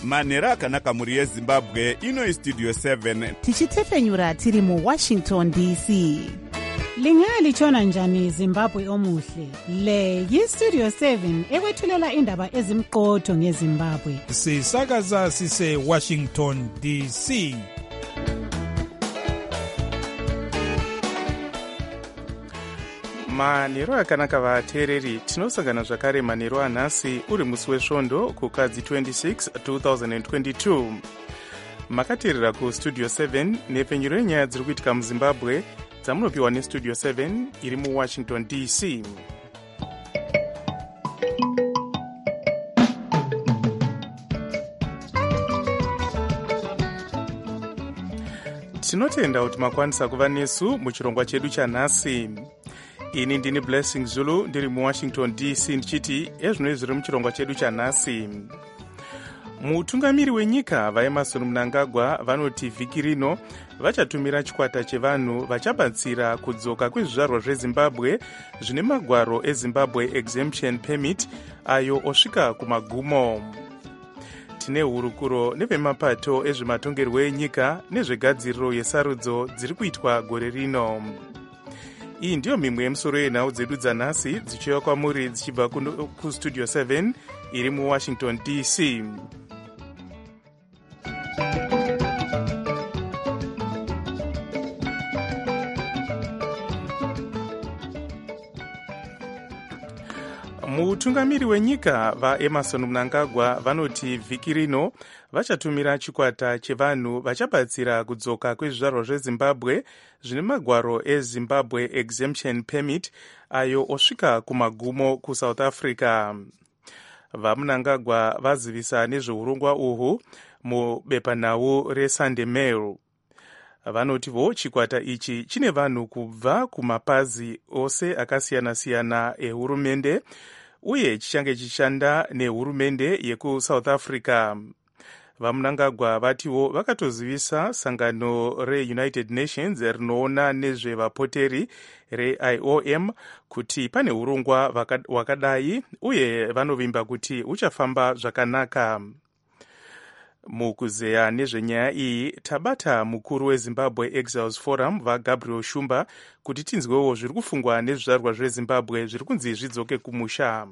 manhero akanaka mhuri yezimbabwe. Ino istudio 7 tichitefenyura tiri muwashington dc. Lingalitshona njani Zimbabwe omuhle? Le yistudio 7 ekwethulela indaba ezimqotho ngeZimbabwe. Sisakaza sise Washington DC. Manhero akanaka vateereri, tinosangana zvakare manhero anhasi uri musi wesvondo kukadzi 26 2022. Makateerera kustudio 7 nepfenyuro yenyaya dziri kuitika muzimbabwe dzamunopiwa nestudio 7 iri muwashington dc. Tinotenda kuti makwanisa kuva nesu muchirongwa chedu chanhasi. Ini ndini Blessing Zulu ndiri muwashington dc ndichiti ezvino zviri muchirongwa chedu chanhasi. Mutungamiri wenyika vaEmmerson Mnangagwa vanoti vhiki rino vachatumira chikwata chevanhu vachabatsira kudzoka kwezvizvarwa zvezimbabwe zvine magwaro eZimbabwe Exemption Permit ayo osvika kumagumo. Tine hurukuro nevemapato ezvematongerwo enyika nezvegadziriro yesarudzo dziri kuitwa gore rino. Iyi ndiyo mimwe yemusoro yenhau dzedu dzanhasi dzichiuya kwamuri dzichibva kustudio 7 iri muwashington dc. Mutungamiri wenyika vaEmmerson Mnangagwa vanoti vhiki rino vachatumira chikwata chevanhu vachabatsira kudzoka kwezvizvarwa zvezimbabwe zvine magwaro eZimbabwe Exemption Permit ayo osvika kumagumo kuSouth Africa. VaMnangagwa vazivisa nezveurongwa uhwu mubepanhau reSunday Mail. Vanotivo chikwata ichi chine vanhu kubva kumapazi ose akasiyana-siyana ehurumende uye chichange chichishanda nehurumende yekuSouth Africa. VaMnangagwa vatiwo vakatozivisa sangano reUnited Nations rinoona nezvevapoteri reIOM kuti pane urongwa wakadai uye vanovimba kuti uchafamba zvakanaka. Mukuzeya nezvenyaya iyi tabata mukuru weZimbabwe Exiles Forum vaGabriel Shumba kuti tinzwewo zviri kufungwa nezvizvarwa zveZimbabwe zviri kunzi zvidzoke kumusha.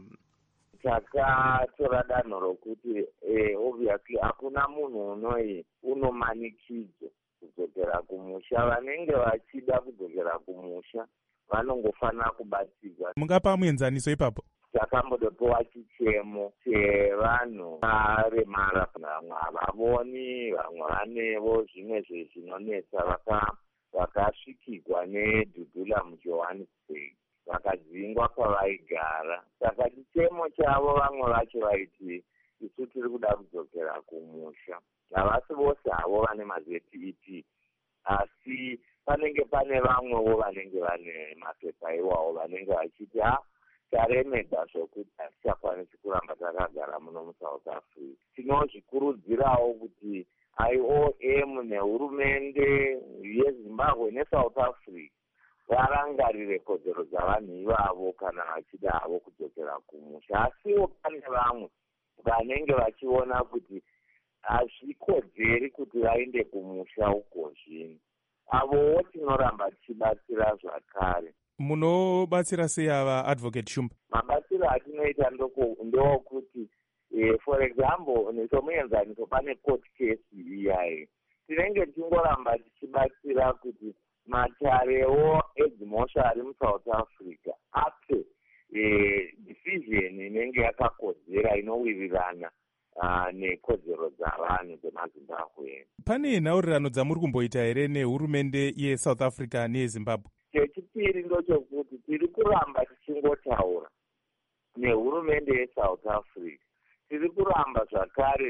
Takatora danho rokuti obviously hakuna munhu unomanikidzo kudzokera kumusha. Vanenge vachida kudzokera kumusha vanongofanira kubatsirwa. Mungapa muenzaniso ipapo? Takambodopiwa chichemo chevanhu varemara, vamwe havavoni, vamwe vanevo zvimwe zvezvinonetsa, vakasvikirwa nedhudhula muJohannesburg vakadzingwa kwavaigara. Saka chichemo chavo vamwe vacho vaiti isu tiri kuda kudzokera kumusha. Havasi vose havo vane maZET, asi panenge pane vamwewo vanenge vane mapepa iwawo vanenge vachiti taremedza zvokuti hatichakwanisi kuramba takagara muno muSouth Africa. Tinozvikurudzirawo kuti IOM nehurumende yeZimbabwe neSouth Africa varangarire kodzero dzavanhu ivavo kana vachida havo kudzokera kumusha. Asiwo pane vamwe vanenge vachiona kuti hazvikodzeri kuti vaende kumusha uko zvino. Avowo tinoramba tichibatsira zvakare. Munobatsira sei ava Advocate Shumba? Mabatsiro atinoita ndokuti for example nesomuenzaniso pane court case iyayi tinenge tichingoramba tichibatsira kuti matarewo edzimhosva ari muSouth Africa ape decision inenge yakakodzera inowirirana nekodzero dzavanhu dzemaZimbabwe. Pane nhaurirano dzamuri kumboita here nehurumende yeSouth Africa neyeZimbabwe? Chechipiri ndochokuti tiri kuramba tichingotaura nehurumende yeSouth Africa. Tiri kuramba zvakare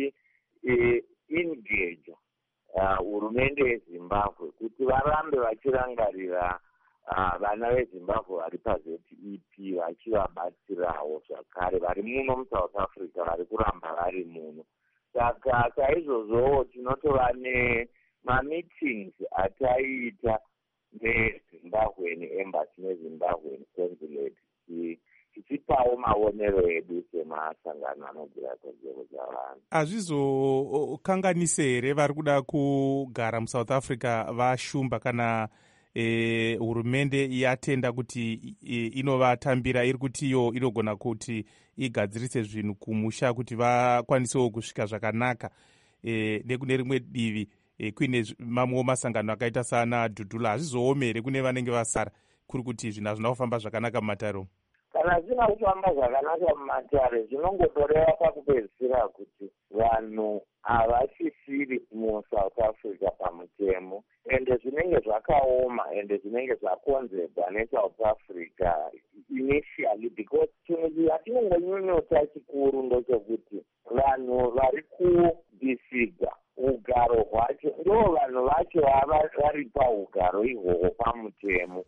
tichi-engage hurumende yeZimbabwe kuti varambe vachirangarira vana veZimbabwe vari paZET vachivabatsirawo zvakare vari muno muSouth Africa vari kuramba vari muno. Saka saizvozvowo tinotova nemameetings ataiita neZimbabwe neembassy neZimbabwe consulate tichipawo maonero edu semasangano anogura kodzero dzavanhu. Hazvizokanganise here vari kuda kugara muSouth Africa vashumba kana hurumende yatenda kuti inovatambira iri kuti iyo inogona kuti igadzirise zvinhu kumusha kuti vakwanisewo kusvika zvakanaka, nekune rimwe divi kuine mamwewo masangano akaita sana Dhudhula, hazvizoomi here kune vanenge vasara kuri kuti zvinhu hazvina kufamba zvakanaka mumatare? Kana zvisina kufamba zvakanaka mumatare, zvinongotoreva pakupedzisira kuti vanhu havachisiri muSouth Africa pamutemo, ende zvinenge zvakaoma ende zvinenge zvakonzerwa neSouth Africa initially, because chinhu chatinongonyunyuta chikuru ndochokuti vanhu vari kudhisiga ugaro hwacho ndo vanhu vacho vari paugaro ihwohwo pamutemo.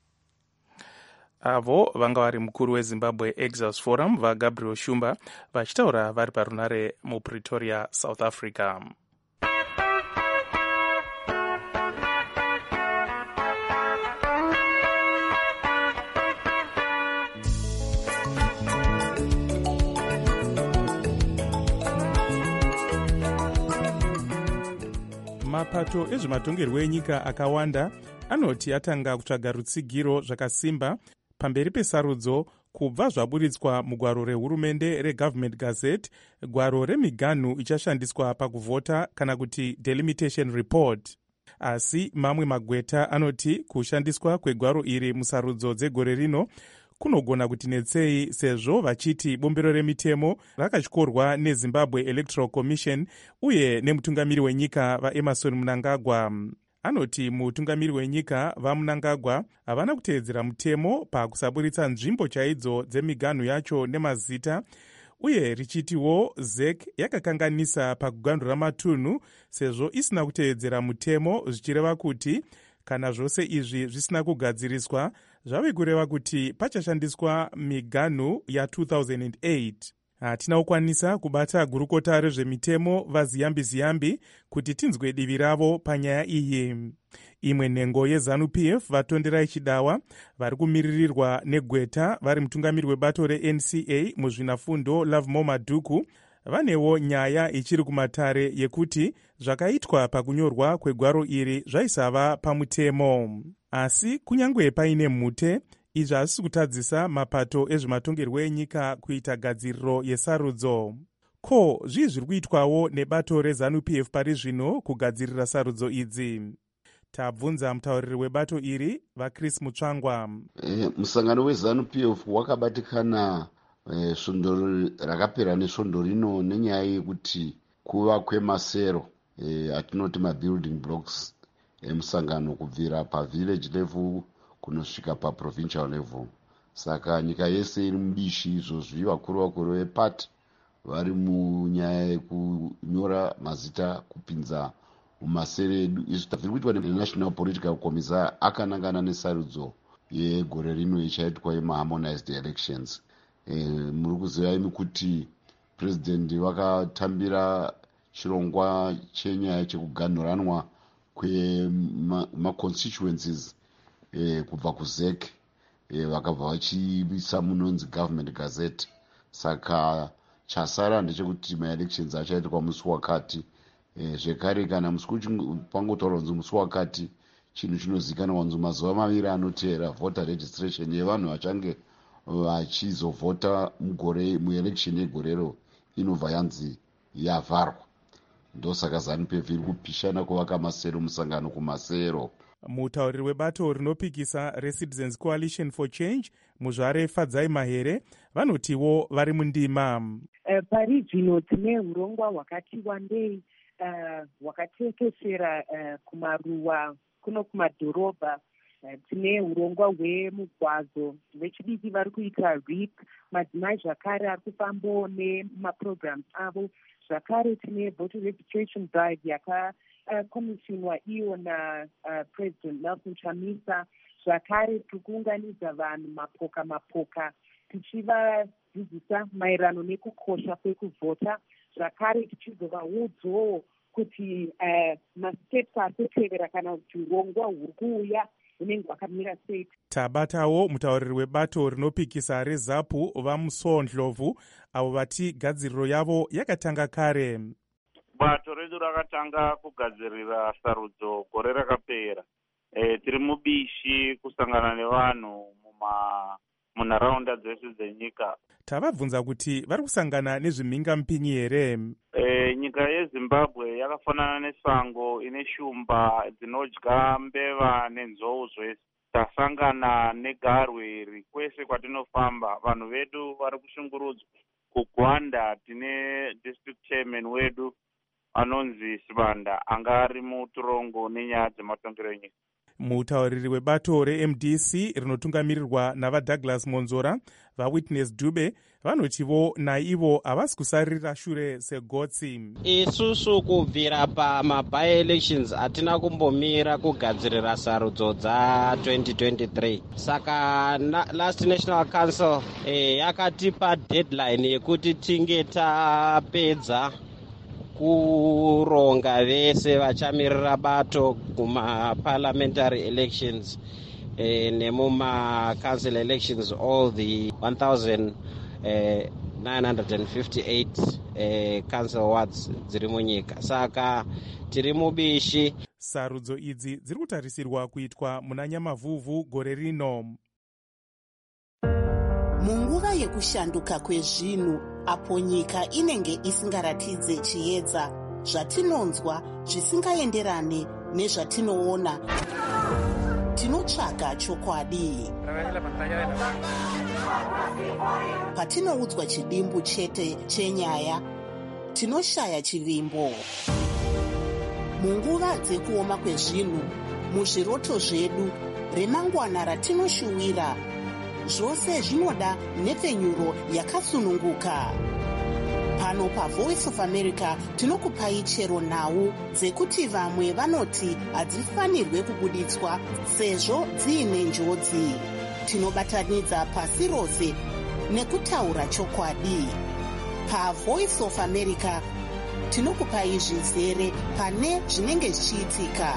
Avo vanga vari mukuru weZimbabwe Exiles Forum vaGabriel Shumba vachitaura vari parunare muPretoria, South Africa. Mapato ezvematongerwo enyika akawanda anoti atanga kutsvaga rutsigiro zvakasimba pamberi pesarudzo kubva zvaburitswa mugwaro rehurumende reGovernment Gazette, gwaro remiganhu ichashandiswa pakuvhota kana kuti delimitation report. Asi mamwe magweta anoti kushandiswa kwegwaro iri musarudzo dzegore rino kunogona kuti netsei, sezvo vachiti bumbiro remitemo rakatyorwa neZimbabwe Electoral Commission uye nemutungamiri wenyika vaEmerson Mnangagwa. Anoti mutungamiri wenyika vaMnangagwa havana kuteedzera mutemo pakusaburitsa nzvimbo chaidzo dzemiganhu yacho nemazita, uye richitiwo ZEC yakakanganisa pakugandura matunhu sezvo isina kuteedzera mutemo, zvichireva kuti kana zvose izvi zvisina kugadziriswa zvave kureva kuti pachashandiswa miganhu ya2008. Hatina kukwanisa kubata gurukota rezvemitemo vaZiyambi kuti tinzwe divi ravo panyaya iyi. Imwe nhengo yeZANU-PF vatonderai chidawa vari kumiririrwa negweta vari mutungamiri webato reNCA muzvinafundo Lovemore Madhuku vanewo nyaya ichiri kumatare yekuti zvakaitwa pakunyorwa kwegwaro iri zvaisava pamutemo. Asi kunyangwe paine mhute, izvi hazvisi kutadzisa mapato ezvematongerwo enyika kuita gadziriro yesarudzo. Ko, zvii zviri kuitwawo nebato reZANU-PF pari zvino kugadzirira sarudzo idzi? Tabvunza mutauriri webato iri vaChris Mutsvangwa. Musangano weZANU-PF wakabatikana svondo rakapera nesvondo rino nenyaya yekuti kuva kwemasero atinoti mabuilding blocks emusangano kubvira pavillage level kunosvika paprovincial level. Saka nyika yese iri mubishi izvozvi, vakuru vepati vari munyaya yekunyora mazita kupinza mumasere edu. Izvi zviri kuitwa neNational Political Commissar akanangana nesarudzo yegore rino ichaitwa yemaharmonized elections. Muri kuziva imi kuti president vakatambira chirongwa chenyaya chekuganhuranwa kwemaconstituencies kubva kuZEC, vakabva vachiisa munonzi Government Gazette. Saka chasara ndechekuti maelections achaitwa musi wakati. Zvekare kana musi pangotaurwa kunzi musi wakati, chinhu chinozivikanwa kunzi mazuva maviri anoteera voter registration yevanhu vachange vachizovhota muelection yegorero inobva yanzi yavharwa. Ndosaka ZANU-PF iri kupishana kuvaka masero musangano kumasero. Mutauriri webato rinopikisa reCitizens Coalition for Change Muzvare Fadzai Mahere vanotiwo vari mundima. Pari zvino tine urongwa hwakati wandei hwakatekeshera kumaruwa kuno kumadhorobha. Tine urongwa hwemugwazo vechidiki vari kuita RIP, madzimai zvakare ari kufambawo nemaprograms avo. Zvakare tine voter registration drive yakakomishinwa iyo naPresident Nelson Chamisa. Zvakare tiri kuunganidza vanhu mapoka tichivadzidzisa maererano nekukosha kwekuvhota. Zvakare tichizovaudzawo kuti masteps ari kutevera kana kuti urongwa huri kuuya unenge wakamira sei. Tabatawo mutauriri webato rinopikisa reZAPU vaMusondlovu avo vati gadziriro yavo yakatanga kare. Bato redu rakatanga kugadzirira sarudzo gore rakapera. Tiri mubishi kusangana nevanhu munharaunda dzese dzenyika. Tavabvunza kuti vari kusangana nezvimhingamupinyi here? Nyika yeZimbabwe yakafanana nesango ine shumba dzinodya mbeva nenzou zvese. Tasangana negarwe kwese kwatinofamba. Vanhu vedu vari kushungurudzwa. KuGwanda tine district chairman wedu anonzi Sibanda anga ari muturongo nenyaya dzematongerero enyika. Mutauriri webato reMDC rinotungamirirwa navaDouglas Monzora vaWitness Dube vanotivo naivo havasi kusarira shure segotsi. Isusu kubvira pama-by-elections hatina kumbomira kugadzirira sarudzo dza2023. Saka last National Council yakatipa deadline yekuti tinge tapedza kuronga vese vachamirira bato kuma-parliamentary elections nemuma-council elections, all the 1,958 council wards dziri munyika. Saka tiri mubishi. Sarudzo idzi dziri kutarisirwa kuitwa muna Nyamavhuvhu gore rino. Munguva yekushanduka kwezvinhu, apo nyika inenge isingaratidze chiedza, zvatinonzwa zvisingaenderane nezvatinoona, tinotsvaga chokwadi. Patinoudzwa chidimbu chete chenyaya, tinoshaya chivimbo. Munguva dzekuoma kwezvinhu, muzviroto zvedu, remangwana ratinoshuwira, zvose zvinoda nhepfenyuro yakasununguka. Pano paVoice of America tinokupai chero nhau dzekuti vamwe vanoti hadzifanirwe kubuditswa sezvo dziine njodzi. Tinobatanidza pasi rose nekutaura chokwadi. PaVoice of America tinokupai zvizere pane zvinenge zvichiitika.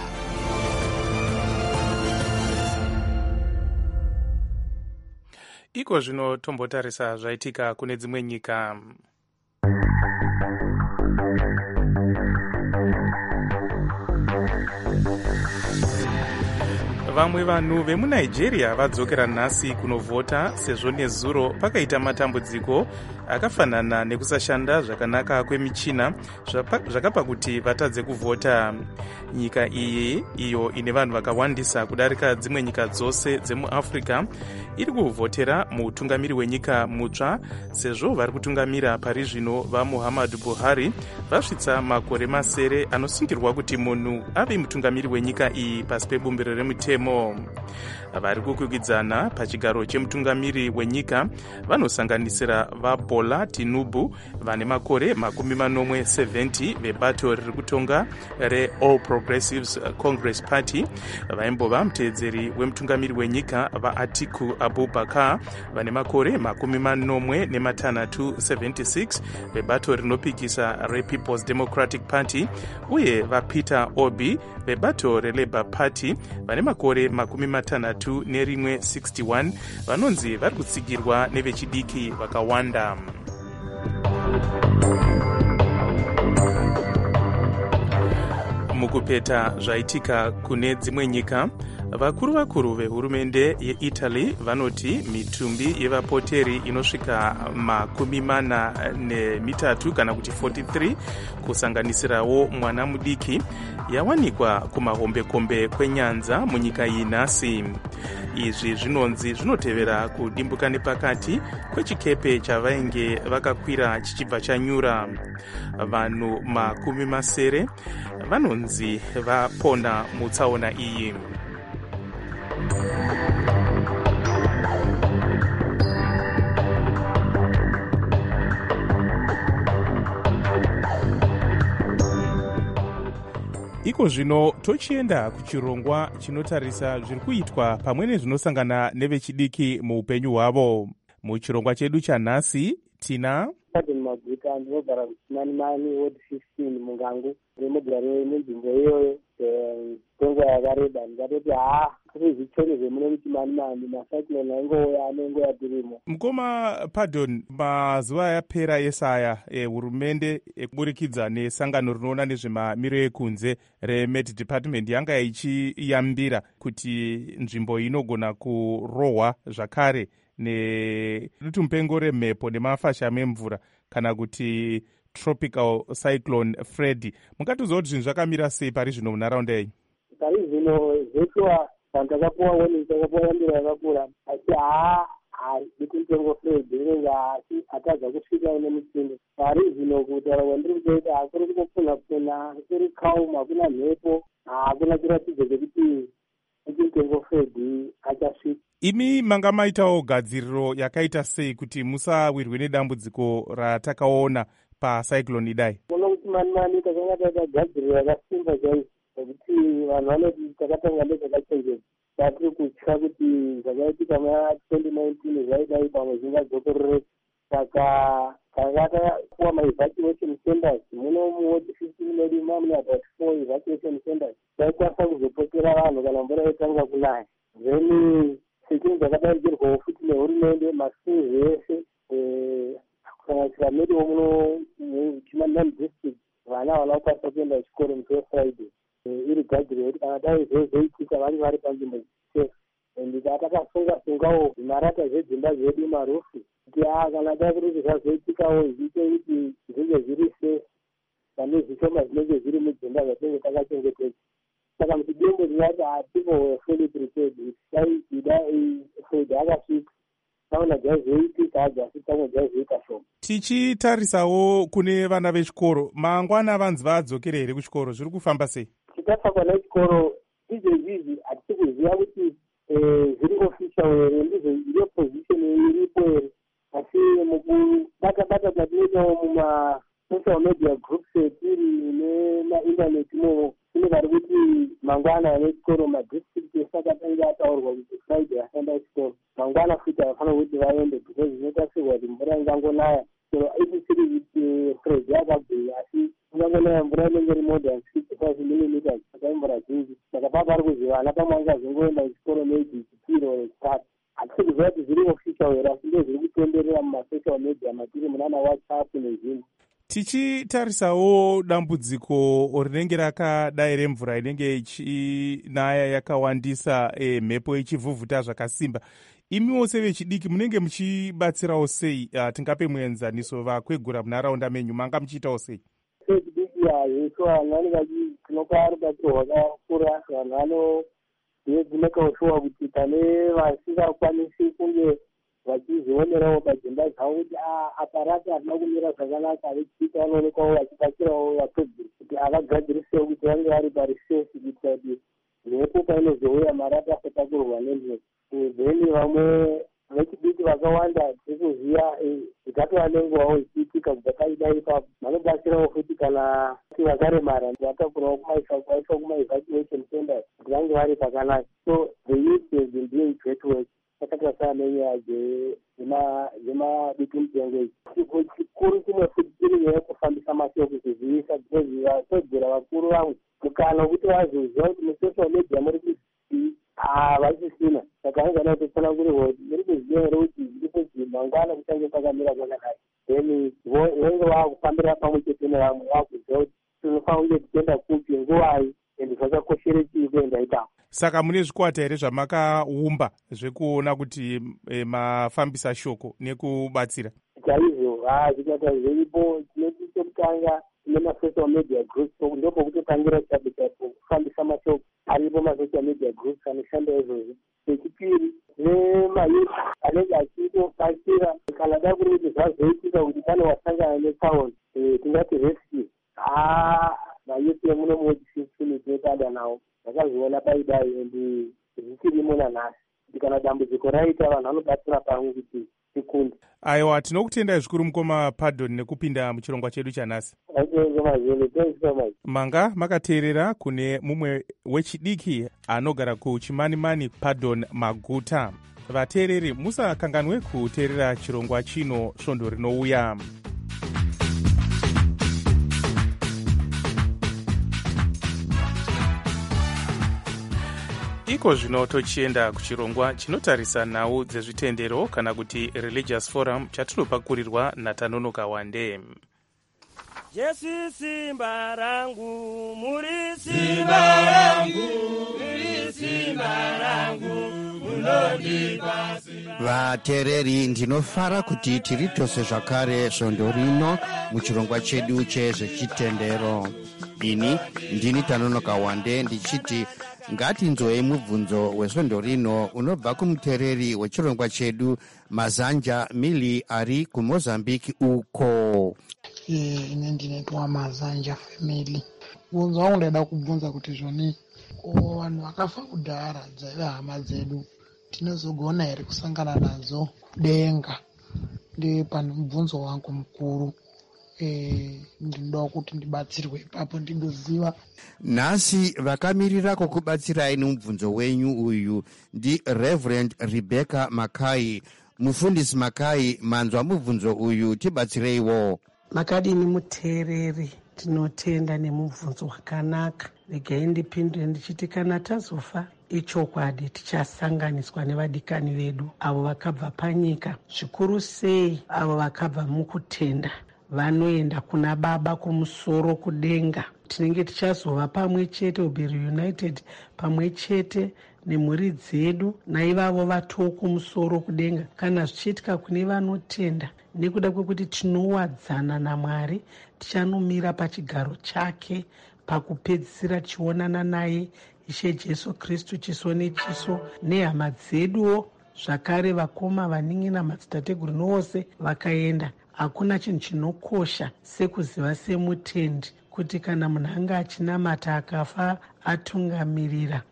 Iko zvino tombotarisa zvaitika kune dzimwe nyika. Vamwe vanhu vemuNigeria vadzokera nhasi kunovhota sezvo nezuro pakaita matambudziko akafanana nekusashanda zvakanaka kwemichina zvakapa kuti vatadze kuvhota. Nyika iyi iyo ine vanhu vakawandisa kudarika dzimwe nyika dzose dzemuAfrica iri kuvhotera mutungamiri wenyika mutsva sezvo vari kutungamira pari zvino vaMuhammadu Buhari vasvitsa makore masere anosungirwa kuti munhu ave mutungamiri wenyika iyi pasi pebumbiro remutemo. Vari kukwikwidzana pachigaro chemutungamiri wenyika vanosanganisira vaBola Tinubu vane makore 70 vebato riri kutonga reAll Progressives Congress Party, vaimbova muteedzeri wemutungamiri wenyika vaAtiku Abubakar vane makore 76 vebato rinopikisa rePeople's Democratic Party, uye vaPeter Obi vebato reLabour Party vane makore 61 vanonzi vari kutsigirwa nevechidiki vakawanda. Mukupeta zvaitika kune dzimwe nyika, vakuru vehurumende yeItaly vanoti mitumbi yevapoteri inosvika 43 kana kuti 43 kusanganisirawo mwana mudiki yawanikwa kumahombekombe kwenyanza munyika iyi nhasi. Izvi zvinonzi zvinotevera kudimbuka nepakati kwechikepe chavainge vakakwira chichibva chanyura. Vanhu 70 vanonzi vapona mutsaona iyi. Iko zvino tochienda kuchirongwa chinotarisa zviri kuitwa pamwe nezvinosangana nevechidiki muupenyu hwavo. Muchirongwa chedu chanhasi tina Maguta ndinogara kuChinanimani ward 15 Mungangu, ndinogara nenzvimbo iyoyo kwenguva yakareba. Ndikatoti kuti zvichone zvemune muchimanimani macyclone aingoya anengoya tirimo. Mukoma Pardon, mazuva yapera esaya hurumende kuburikidza nesangano rinoona nezvemamiro ekunze reMet Department yanga ichiyambira kuti nzvimbo inogona kurohwa zvakare nedutumupengo remhepo nemafashamu emvura kana kuti tropical cyclone Freddy. Mungatiudza kuti zvinhu zvakamira sei pari zvino munharaunda yenyu? Pari zvino zveshuwa vanhu takapuwa warning, takapuwa yambiro yakakura, asi dutumupengo Freddy inenge atadza kusvika ine mutsinde. Pari zvino kutaura kwandiri kutoita hakuri kutopfunha kuri calm, hakuna mhepo, hakuna chiratidzo chekuti dutumupengo Freddy achasvika. Imi manga maitawo gadziriro yakaita sei kuti musawirwe nedambudziko ratakaona pacyclone idai? Kuno kuti mani takanga taita gadziriro yakasimba chaizvo, nokuti vanhu vanoti takatanga nezvakachenjera. Tatiri kutya kuti zvakaitika ma2019 zvaidai pamwe zvingadzokororeka. Saka tanga tapuwa ma-evacuation centers muno muward 15 medu mune about 4 evacuation centers. Taikwanisa kuzopokera vanhu kana mvura yatanga kunaya. Then security dzakadairidzirwawo futi nehurumende maschools ese kusanganisira medu muno muchimanimani district vana vanokwanisa kuenda kuchikoro musi weFriday. Iri gadziriro yekuti kana dai zvozoitika vange vari panzvimbo safe. And takakasungawo zvimarata zvedzimba zvedu marufu kuti kana dai kuti zvazoitikawo zviite kuti zvinge zviri safe pane zvishoma zvinenge zviri mudzimba zvatinenge takachengetedza. Saka muchidembo tinoti people were fully prepared. Dai Freddy akasvika taona dzaizoitika asi pamwe dzaizoita shoma. Tichitarisawo kune vana vechikoro, mangwana vanzi vadzokere here kuchikoro, zviri kufamba sei? Tichitasa kwana chikoro izvezvizvi hatisi kuziva kuti zviri official here, ndiyo position iripo here, asi mukubata-bata kwatinoitawo muma-social media groups etiri nemaintaneti imomo kune vari kuti mangwana vechikoro madistrict ese akatanga ataurwa kuti Friday asanda chikoro. Mangwana futi avafanira kuti vaende because zvinotarisirwa kuti mvura ingangonaya. So isisiri kuti Freddy akabhuya asi ingangonaya mvura inenge iri more than 65 millimeters, saka imvura zhinji. Saka pari kuzi vana pamwe angazongoenda kuchikoro maybe chipiri or chitatu. Hatisi kuziva kuti zviri official here asi ndo zviri kutenderera mumasocial media matiri munana WhatsApp nezvinhu. Tichitarisawo dambudziko rinenge rakadai remvura inenge ichinaya yakawandisa, mhepo ichivhuvhuta zvakasimba, imiwo sevechidiki munenge muchibatsirawo sei? Tingape muenzaniso vakwegura munharaunda menyu, manga muchiitawo sei? Sevechidiki yesu vanhu vanenge tinopa rubatsiro rwakakura. Vanhu vanodzinekawo shuwa kuti pane vasingakwanisi kunge vachizvionerawo padzimba dzavo kuti aparati hatina kumira zvakanaka, vechidiki vanoonekwawo vachibatsirawo vakwegura kuti avagadzirisewo kuti vange vari parisafe kuitira kuti mhepo painozouya marata asatakurwa nemhepo. Then vamwe vechidiki vakawanda tiri kuziva zvikatova nenguvawo zvichiitika kubva paidai ipapo, vanobatsirawo futi kana vakaremara vatakurwawo kuvaiswa kuma-evacuation centers kuti vange vari pakanaka. So the youth has been doing great work. Takatasa nenyaya dzemadutumupengo idzi. Chikuru chimwe futi chiri nyaya yekufambisa mashoko kuzivisa because vakwegura vakuru vamwe mukana wekuti vazoziva kuti musocial media muri kuzii havachisina. Saka angana kutotsanangurirwa kuti muri kuziva here kuti ndipo mangwana kuchange kwakamira kwakadai. Then vanenge vakufambira pamwe chete nevamwe vakuziva kuti tinofanira kunge tichienda kupi nguvai ende zvakakoshere chii kuenda ipapo. Saka mune zvikwata here zvamakaumba zvekuona kuti mafambisa shoko nekubatsira? Chaizvo, zvikwata zviripo. Chinoti chekutanga tine ma-social media groups, ndopokutotangira chapo chapo kufambisa mashoko aripo ma-social media groups anoshanda izvozvo. Chechipiri tine mayuth anenge achitobatsira kana da kuri kuti zvazoitika kuti pane wasangana netsaona, tingati rescue. Mayuth emuno muward 15 tinotanda nawo vakazviona paidai endi zvichirimo nanhasi kuti kana dambudziko raita vanhu vanobatsira pamwe kuti tikunde. Aiwa, tinokutendai zvikuru mukoma Pardon nekupinda muchirongwa chedu chanhasi. Manga makateerera kune mumwe wechidiki anogara kuchimanimani Pardon Maguta. Vateereri musakanganwe kuteerera chirongwa chino svondo rinouya. iko zvino tochienda kuchirongwa chinotarisa nhau dzezvitendero kana kuti religious forum chatinopakurirwa naTanonoka Wande. Jesu simba rangu, muri simba rangu, muri simba rangu, munondipa simba. Vateereri, ndinofara kuti tiri tose zvakare svondo rino muchirongwa chedu chezvechitendero. Ini ndini Tanonoka Wande ndichiti ngatinzwei mubvunzo wesvondo rino unobva kumuteereri wechirongwa chedu Mazanja Mili ari kuMozambique uko. Ine ndinoitwa Mazanja Family. Bvunzo wangu ndaida kubvunza kuti zvoni vanhu vakafa kudhara dzaiva hama dzedu tinozogona here kusangana nadzo kudenga? Ndi pane mubvunzo wangu mukuru. Ndinoda kuti ndibatsirwe ipapo ndigoziva. Nhasi vakamirira kukubatsirai nomubvunzo wenyu uyu ndi Reverend Rebecca Makai. Mufundisi Makai, manzwa mubvunzo uyu, tibatsireiwo. Makadini muteereri, tinotenda nemubvunzo wakanaka. Regai ndipindure ndichiti kana tazofa ichokwadi tichasanganiswa nevadikani vedu avo vakabva panyika, zvikuru sei avo vakabva mukutenda, vanoenda kuna Baba kumusoro kudenga. Tinenge tichazova pamwe chete, be reunited pamwe chete nemhuri dzedu naivavo vatoo kumusoro kudenga kana zvichiitika kune vanotenda. Nekuda kwekuti tinowadzana naMwari, tichanomira pachigaro chake pakupedzisira tichionana naye Ishe Jesu Kristu chiso nechiso, nehama dzeduwo zvakare, vakoma vaningi namadzitateguru nowose vakaenda. Hakuna chinhu chinokosha sekuziva semutendi kuti kana munhu anga achinamata akafa atungamirira,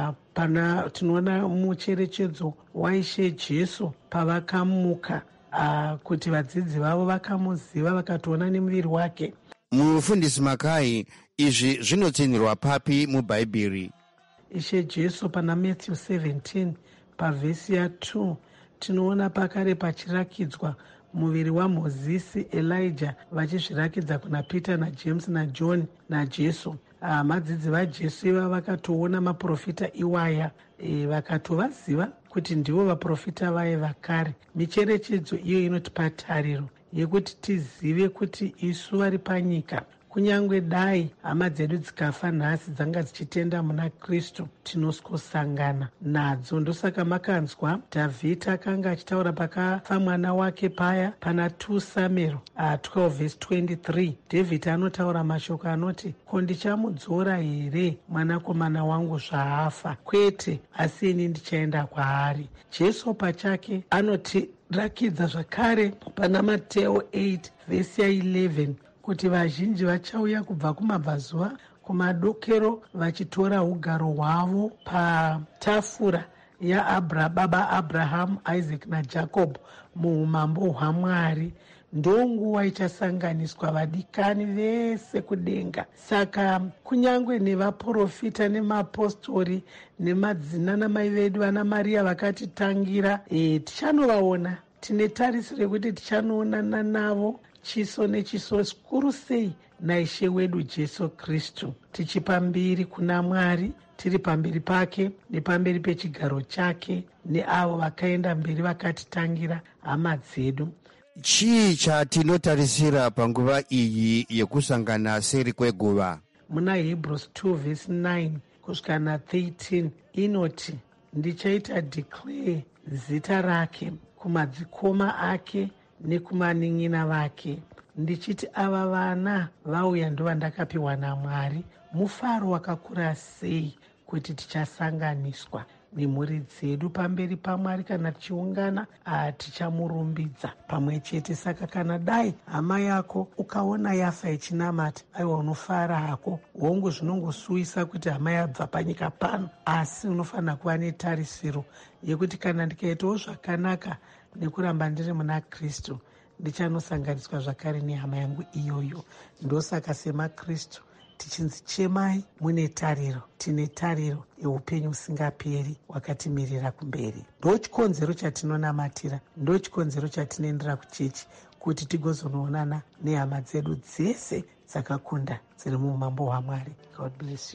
tinoona mucherechedzo waIshe Jesu pavakamuka, kuti vadzidzi vavo vakamuziva vakatoona nemuviri wake. Mufundisi Makai, izvi zvinotsinirwa papi muBhaibheri? Ishe Jesu pana Matthew 17 pavhesi ya2 tinoona pakare pachirakidzwa muviri waMozisi, Elijah vachizvirakidza kuna Peter naJames naJohn naJesu. Madzidzi vaJesu iva vakatoona maprofita iwaya, vakatovaziva kuti ndivo vaprofita vaye vakare. Micherechedzo iyo inotipa tariro yekuti tizive kuti isu vari panyika, kunyange dai hama dzedu dzikafa nhasi dzanga dzichitenda muna Kristu, tinosangana nadzo. Ndosaka makanzwa Dhavhidhi akanga achitaura pakafa mwana wake paya pana 2 Samuel 12 verse 23. Dhavhidhi anotaura mashoko anoti, ko ndichamudzora here mwanakomana wangu zvaafa? Kwete, asi ini ndichaenda kwaari. Jesu pachake anotirakidza zvakare pana Mateo 8 vhesi ya11 kuti vazhinji vachauya kubva kumabvazuva kumadokero vachitora ugaro hwavo patafura baba Abrahamu, Isaac naJacob muumambo hwaMwari. Ndonguva ichasanganiswa vadikani vese kudenga. Saka kunyange nevaprofita nemapostori nemadzina namai vedu vana Maria vakatitangira, tichanovaona. Tine tarisiro yekuti tichanoonana navo chiso nechiso, zvikuru sei naIshe wedu Jesu Kristu, tichipa mbiri kuna Mwari, tiri pamberi pake nepamberi pechigaro chake neavo vakaenda mberi vakatitangira, hama dzedu. Chii chatinotarisira panguva iyi yekusangana seri kweguva? Muna Hebrews 2 verse 9 kusvika na 13 inoti, ndichaita declare zita rake kumadzikoma ake nekumanin'ina vake, ndichiti ava vana vauya ndovandakapiwa naMwari. Mufaro wakakura sei kuti tichasanganiswa nemhuri dzedu pamberi paMwari kana tichiungana, tichamurumbidza pamwe chete. Saka kana dai hama yako ukaona yafa ichinamata, aiwa, unofara hako, hongu zvinongosuwisa kuti hama yabva panyika pano, asi unofanira kuva netarisiro yekuti kana ndikaitawo zvakanaka nekuramba ndiri muna Kristu, ndichanosanganiswa zvakare nehama yangu iyoyo. Ndosaka semaKristu tichinzi chemai mune tariro, tine tariro yeupenyu usingaperi wakatimirira kumberi. Ndo chikonzero chatinonamatira, ndo chikonzero chatinoendera kuchechi, kuti tigozonoonana nehama dzedu dzese dzakakunda dziri muumambo hwaMwari. God bless you.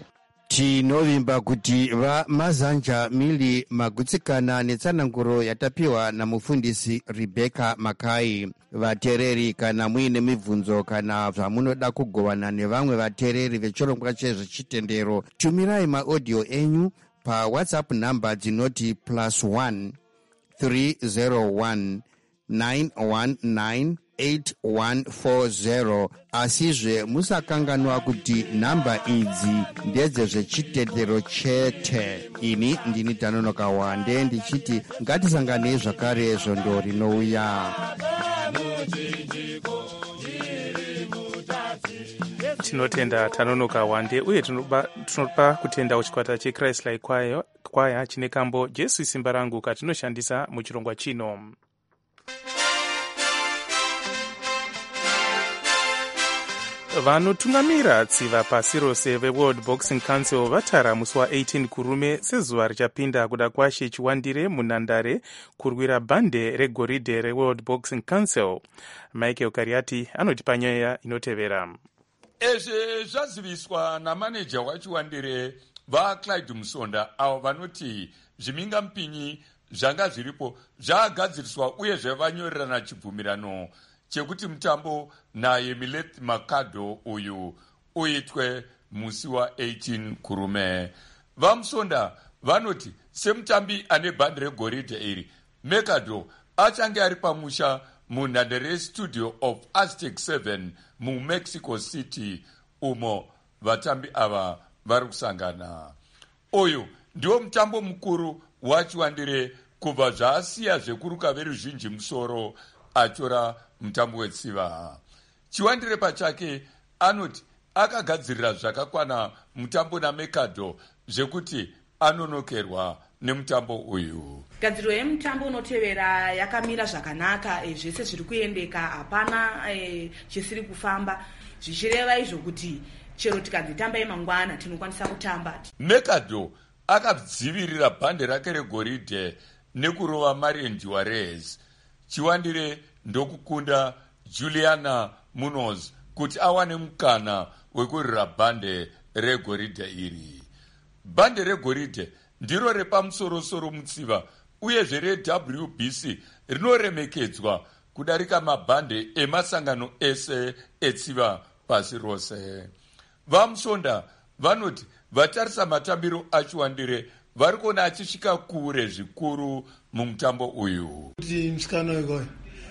tinovimba kuti vamazanja mili magutsikana netsananguro yatapiwa namufundisi Rebecca Makai. Vateereri, kana muine mibvunzo kana zvamunoda kugovana nevamwe vateereri vechirongwa chezvechitendero, tumirai maaudio enyu pawhatsapp namba dzinoti +1 301 919 8140. asizve musakanganwa kuti namba idzi ndedzezvechitendero chete. ini ndini Tanonoka Wande ndichiti ngatisanganei zvakare zvondo rinouya. tinotenda Tanonoka Wande uye tinopa kutenda chikwata cheChrist Like Choir chine kambo Jesu simba rangu katinoshandisa muchirongwa chino. Vanotungamira tsiva pasi rose veWorld Boxing Council vatara musi wa18 kurume sezuva richapinda kuda kwashe chiwandire munhandare kurwira bhande regoridhe reWorld Boxing Council. Michael Kariati anotipa nyaya inotevera. Ezvi zvaziviswa namaneja wachiwandire vaClyde Musonda avo vanoti zviminga mpinyi zvanga zviripo zvagadziriswa uye zvavanyorerana chibvumirano chekuti mutambo naye Millet Makado uyu uitwe musi wa18 kurume. VaMusonda vanoti semutambi ane bhande regoridhe iri, Makado achange ari pamusha munhandare reStudio of Aztec 7 muMexico City umo vatambi ava vari kusangana. Uyu ndiwo mutambo mukuru wachiwandire kubva zvaasiya zvekuruka veruzhinji musoro atora mutambo wetsiva. Chiwandire pachake anoti akagadzirira zvakakwana mutambo naMakado zvekuti anonokerwa nemutambo uyu. Gadziriro yemutambo unotevera yakamira zvakanaka, zvese zviri kuendeka, hapana chisiri kufamba, zvichireva izvo kuti chero tikanzi tambai mangwana tinokwanisa kutamba. Makado akadzivirira bhande rake regoridhe nekurova Marian Juarez. Chiwandire ndokukunda Juliana Munoz kuti awane mukana wekurira bhande regoridhe iri. Bhande regoridhe ndiro repamusoro-soro mutsiva uyezve reWBC rinoremekedzwa kudarika mabhande emasangano ese etsiva pasi rose. VaMusonda vanoti vatarisa matambiro achiwandire vari kuona achisvika kure zvikuru mumutambo uyu. Kuti musikana uyu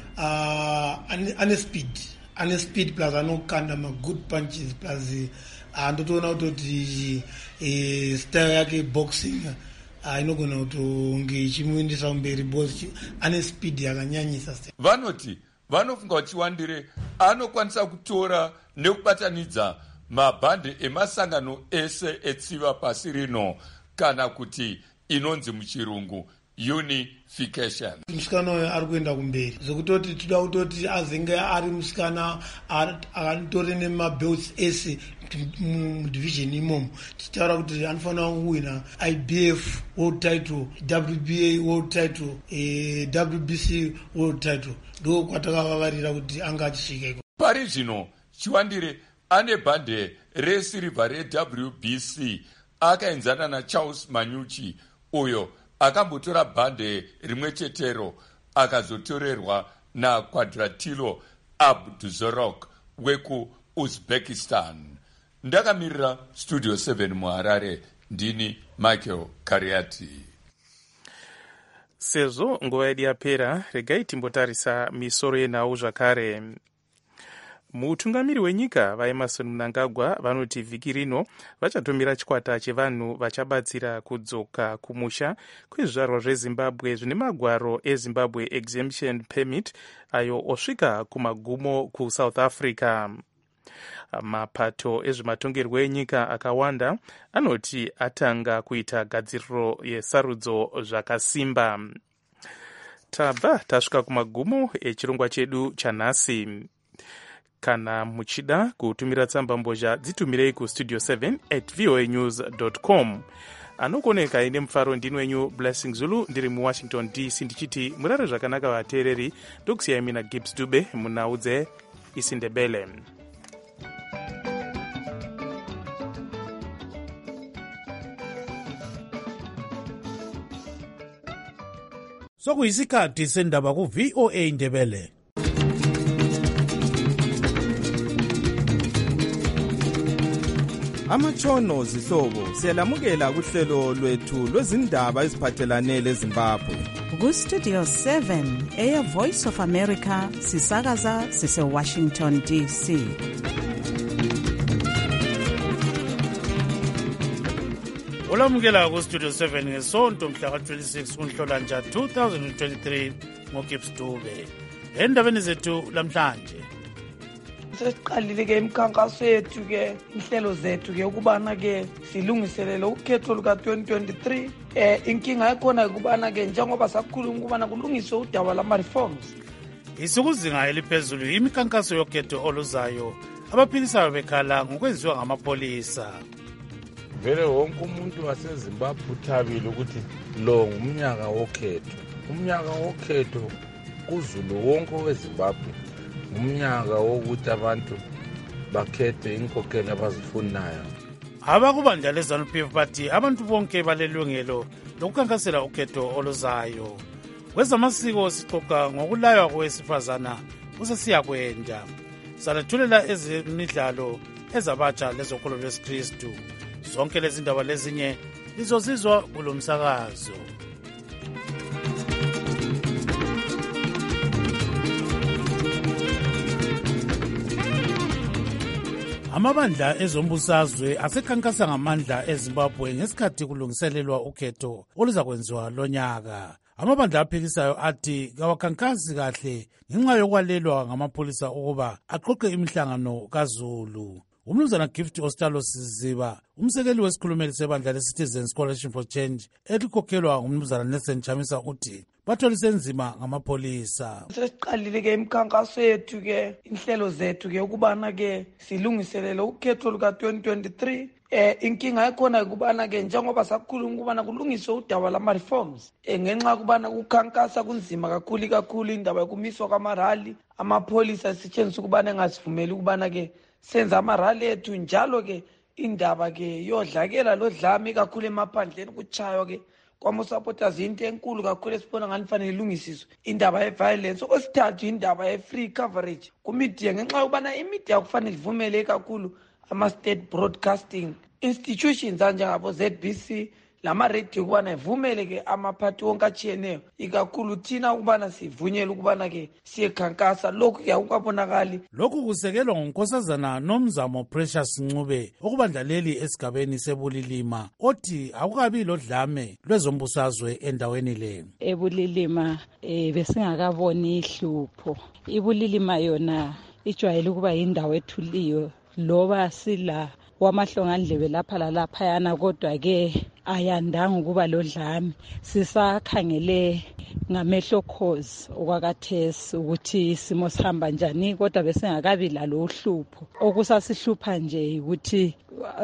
ane speed plus anokanda good punches plus ndotoona kuti style yake boxing inogona kutonge ichimuendesa mberi because ane speed yakanyanyisa. Vanoti vanofunga kuti Chiwandire anokwanisa kutora nekubatanidza mabhande emasangano ese etsiva pasi rino, kana kuti inonzi muchirungu unification. Musikana uyu ari kuenda kumberi zvekutoti toda kutoti azenge ari musikana atori nemabelts ese mudivision imomo, tichitaura kuti anofanira kuwina IBF world title, WBA world title, WBC world title. Ndo kwatakavavarira kuti anga achisvika iko. Pari zvino Chiwandire ane bhande resirivha reWBC akaenzana naCharles Manyuchi uyo akambotora bhande rimwe chetero akazotorerwa naQuadratilo Abduzorok wekuUzbekistan. Ndakamirira Studio 7 muHarare, ndini Michael Kariati. Sezvo nguva yedu yapera, regai timbotarisa misoro yenhau zvakare. Mutungamiri wenyika vaEmmerson Mnangagwa vanoti vhiki rino vachatomira chikwata chevanhu vachabatsira kudzoka kumusha kwezvizvarwa zveZimbabwe zvine magwaro eZimbabwe Exemption Permit ayo osvika kumagumo kuSouth Africa. Mapato ezvematongerwo enyika akawanda anoti atanga kuita gadziriro yesarudzo zvakasimba. Tabva tasvika kumagumo echirongwa chedu chanhasi. Kana muchida kutumira tsamba mbozha dzitumirei kustudio 7@voanews.com. Anokoneka ine mufaro ndini wenyu Blessing Zulu ndiri muWashington DC ndichiti murare zvakanaka vateereri, ndokusiyai mina Gibbs Dube munhau dzeIsindebele. Sokuyisikhathi sendaba ku VOA Ndebele. Amatshono zihlobo siyalamukela kuhlelo lwethu lwezindaba eziphathelane leZimbabwe. Ku-Studio 7 Air Voice of America sisakaza sise-Washington DC. Olamukela ku-Studio 7 ngesonto mhla ka-26 kuNhlolanja 2023 ngoGibbs Dube. Endabeni zethu lamhlanje sesiqalile ke imikhankaso yethu ke inhlelo zethu ke ukubana ke silungiselele ukhetho luka 2023. Inkinga yakhona ukubana ke njengoba sakhuluma ukubana kulungiswe udaba lama reforms. Isukuzinga eliphezulu imikhankaso yokhetho oluzayo abaphilisayo bekhala ngokwenziwa ngamapolisa. Vele wonke umuntu waseZimbabwe uthabile ukuthi lo ngumnyaka wokhetho. Umnyaka wokhetho kuzulu wonke weZimbabwe. Umnyaka wokuthi abantu bakhethe inkokheli abazifunayo. Abakubandla leZANU-PF bathi abantu bonke balelungelo lokukhankasela ukhetho oluzayo. Kwezamasiko sixoxa ngokulaywa kowesifazana kusesiyakwenda. Salethulela ezemidlalo ezabatsha lezokholo lwesikristu. Zonke lezi ndaba lezinye lizozizwa kulo msakazo. Amabandla ezombusazwe asekhankasa ngamandla eZimbabwe ngesikhathi kulungiselelwa ukhetho oluzakwenziwa lonyaka. Amabandla aphikisayo athi kawakhankasi kahle ngenxa yokwalelwa ngamapolisa ukuba aqoqe imihlangano kaZulu. Umnumzana Gift Ostalo Siziba, umsekeli wesikhulumeli sebandla le-Citizens Coalition for Change, elikhokhelwa ngumnumzana Nelson Chamisa uthi batholise nzima ngamapolisa. Sesiqalile ke imikhankaso yethu ke inhlelo zethu ke ukubana ke silungiselele ukhetho luka 2023. Inkinga yakhona ukubana ke njengoba sakhuluma ukubana kulungiswe udaba lama reforms. Ngenxa ukubana ukukhankasa kunzima kakhulu indaba yokumiswa kwamarali, amapolisa sitshengisa ukubana engasivumeli ukubana ke senza amarali ethu njalo ke indaba ke yodlakela lodlame kakhulu emaphandleni kuchaywa ke kwamasupporters into enkulu kakhulu esibona ngani fanele ilungisiswe indaba ye-violence. Okwesithathu indaba ye-free coverage kumedia ngenxa yokubana imedia kufanele ivumele kakhulu ama-state broadcasting institutions anjengabo ZBC lama-radio ukubana ivumele ke amaphathi wonke atshiyeneyo ikakhulu thina ukubana sivunyele ukubana ke siyekhankasa. Lokhu ke akukabonakali. Lokhu kusekelwa ngunkosazana Nomzamo Precious Ncube okubandla leli esigabeni sebulilima othi akukabi lodlame lwezombusazwe endaweni le. Ebulilima besingakaboni ihlupho. Ibulilima yona ijwayele ukuba yindawo ethuliyo loba sila wamahlongandlebe lapha lalaphayana kodwa ke ayandanga ukuba lodlame. Sisakhangele ngamehlo khozi okwakathesi ukuthi isimo sihamba njani kodwa besingakabi lalo uhlupho. Okusasihlupha nje ukuthi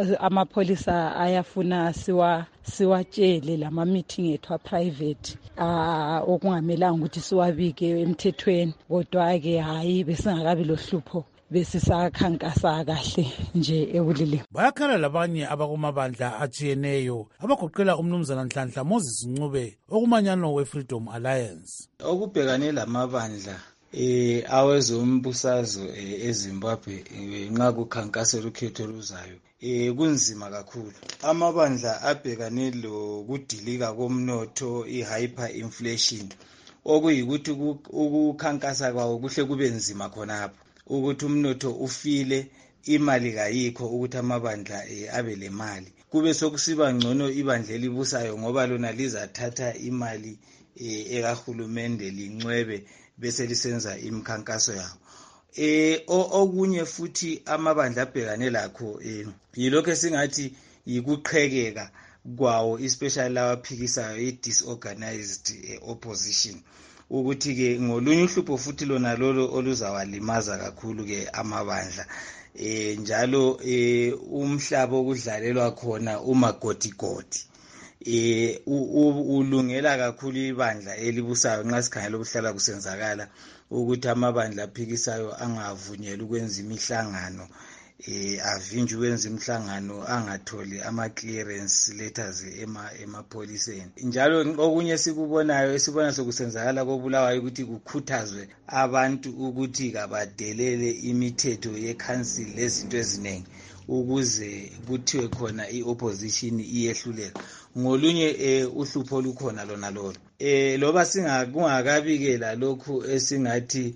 amapolisa ayafuna siwatshele lama meeting ethu private okungamelanga ukuthi siwabike emthethweni kodwa ke hayi besingakabi lohlupho besisakhankasa kahle nje ebulilima. Bayakhala labanye abakumabandla atshiyeneyo abagoqela umnumzana Nhlanhla Moses Ncube okumanyano we-Freedom Alliance. Okubhekane lamabandla awezombusazwe eZimbabwe nxa kukhankasela ukhetho oluzayo kunzima kakhulu. Amabandla abhekane lokudilika komnotho i-hyperinflation okuyikuthi ukukhankasa kwawo kuhle kube nzima khonapho ukuthi umnotho ufile imali kayikho ukuthi amabandla abe lemali. Kube sokusiba ngcono ibandla elibusayo ngoba lona lizathatha imali ekahulumende lincwebe bese lisenza imikhankaso yawo. Okunye futhi amabandla abhekane lakho yilokho esingathi yikuqhekeka kwawo especially lawaphikisayo i-disorganized opposition. Ukuthi ke ngolunye uhlupho futhi lona lolo oluzawalimaza kakhulu ke amabandla njalo umhlaba okudlalelwa khona umagodigodi ulungela kakhulu ibandla elibusayo nxa sikhangela ukuhlala kusenzakala ukuthi amabandla aphikisayo angavunyelwa ukwenza imihlangano avinjwe ukwenza imihlangano angatholi ama-clearance letters emapholiseni. Njalo okunye esibona sokusenzakala koBulawayo ukuthi kukhuthazwe abantu ukuthi kabadelele imithetho yekhansili lezinto eziningi ukuze kuthiwe khona i-opposition iyehluleka. Ngolunye uhlupho olukhona lona lolo. Loba kungakabikela lokhu esingathi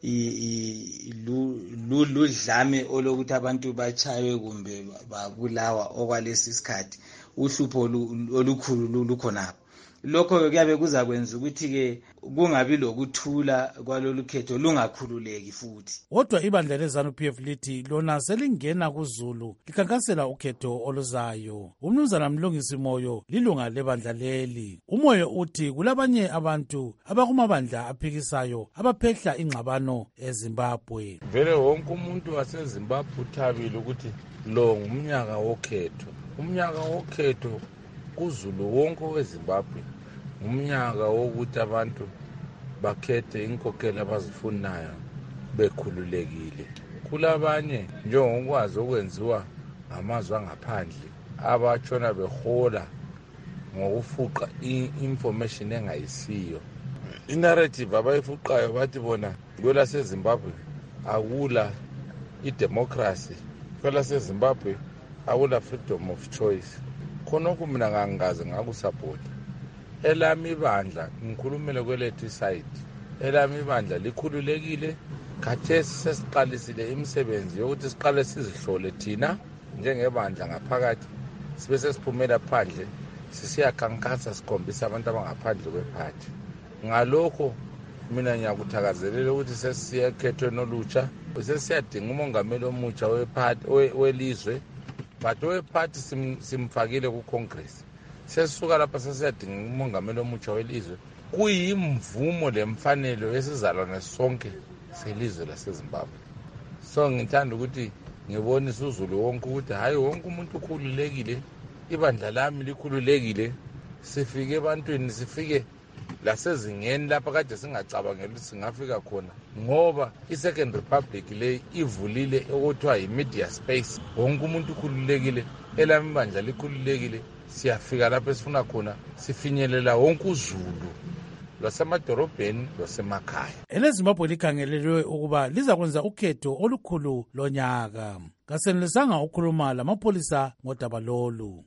ludlame olokuthi abantu bachaywe kumbe babulawa okwalesi sikhathi, uhlupho olukhulu lukhonapho. Lokho kuyabe kuzakwenza ukuthi-ke kungabi lokuthula kwalolu khetho, lungakhululeki futhi. Kodwa ibandla leZANU-PF lithi lona selingena kuZulu likhankasela ukhetho oluzayo. Umnumzana Mlungisi Moyo lilunga lebandla leli. uMoyo uthi kulabanye abantu abakumabandla aphikisayo abaphehla ingxabano eZimbabwe. Vele wonke umuntu waseZimbabwe uthabile ukuthi lo ngumnyaka wokhetho. Umnyaka wokhetho kuZulu wonke weZimbabwe umnyaka wokuthi abantu bakhethe inkokheli abazifunayo bekhululekile. Kulabanye njengokwazi okwenziwa ngamazwe angaphandle abatshona behola ngokufuqa information engayisiyo. Inarrative abayifuqayo bathi bona kwelaseZimbabwe akula idemocracy, kwelaseZimbabwe akula freedom of choice. Khonokho mina ngangaze ngakusapota. Elami ibandla ngikhulumele kwelethu side. Elami ibandla likhululekile. Khathesi sesiqalisile imisebenzi yokuthi siqale sizihlole thina njengebandla ngaphakathi, sibe sesiphumela phandle sisiyakhankasa sikhombisa abantu abangaphandle kwephathi. Ngalokho mina ngiyakuthakazelela ukuthi sesiya ekhethweni olutsha, sesiyadinga umongameli omutsha welizwe. But wephathi simfakile kuCongress. Sesisuka lapha sesiyadinga umongameli omutsha welizwe. Kuyimvumo lemfanelo esizalwane sonke selizwe laseZimbabwe. So ngithanda ukuthi ngibonise uZulu wonke ukuthi hayi wonke umuntu ukhululekile, ibandla lami likhululekile. Sifike ebantwini, sifike lasezingeni lapha kade singacabangela ukuthi singafika khona, ngoba i-Second Republic le ivulile okuthiwa yi-media space. Wonke umuntu ukhululekile, elami ibandla likhululekile. Siyafika lapha esifuna khona, sifinyelela wonke uZulu lwasemadorobheni lwasemakhaya. EleZimbabwe likhangelelwe ukuba lizakwenza ukhetho olukhulu lonyaka. Kasenelisanga ukukhuluma lamapholisa ngodaba lolu.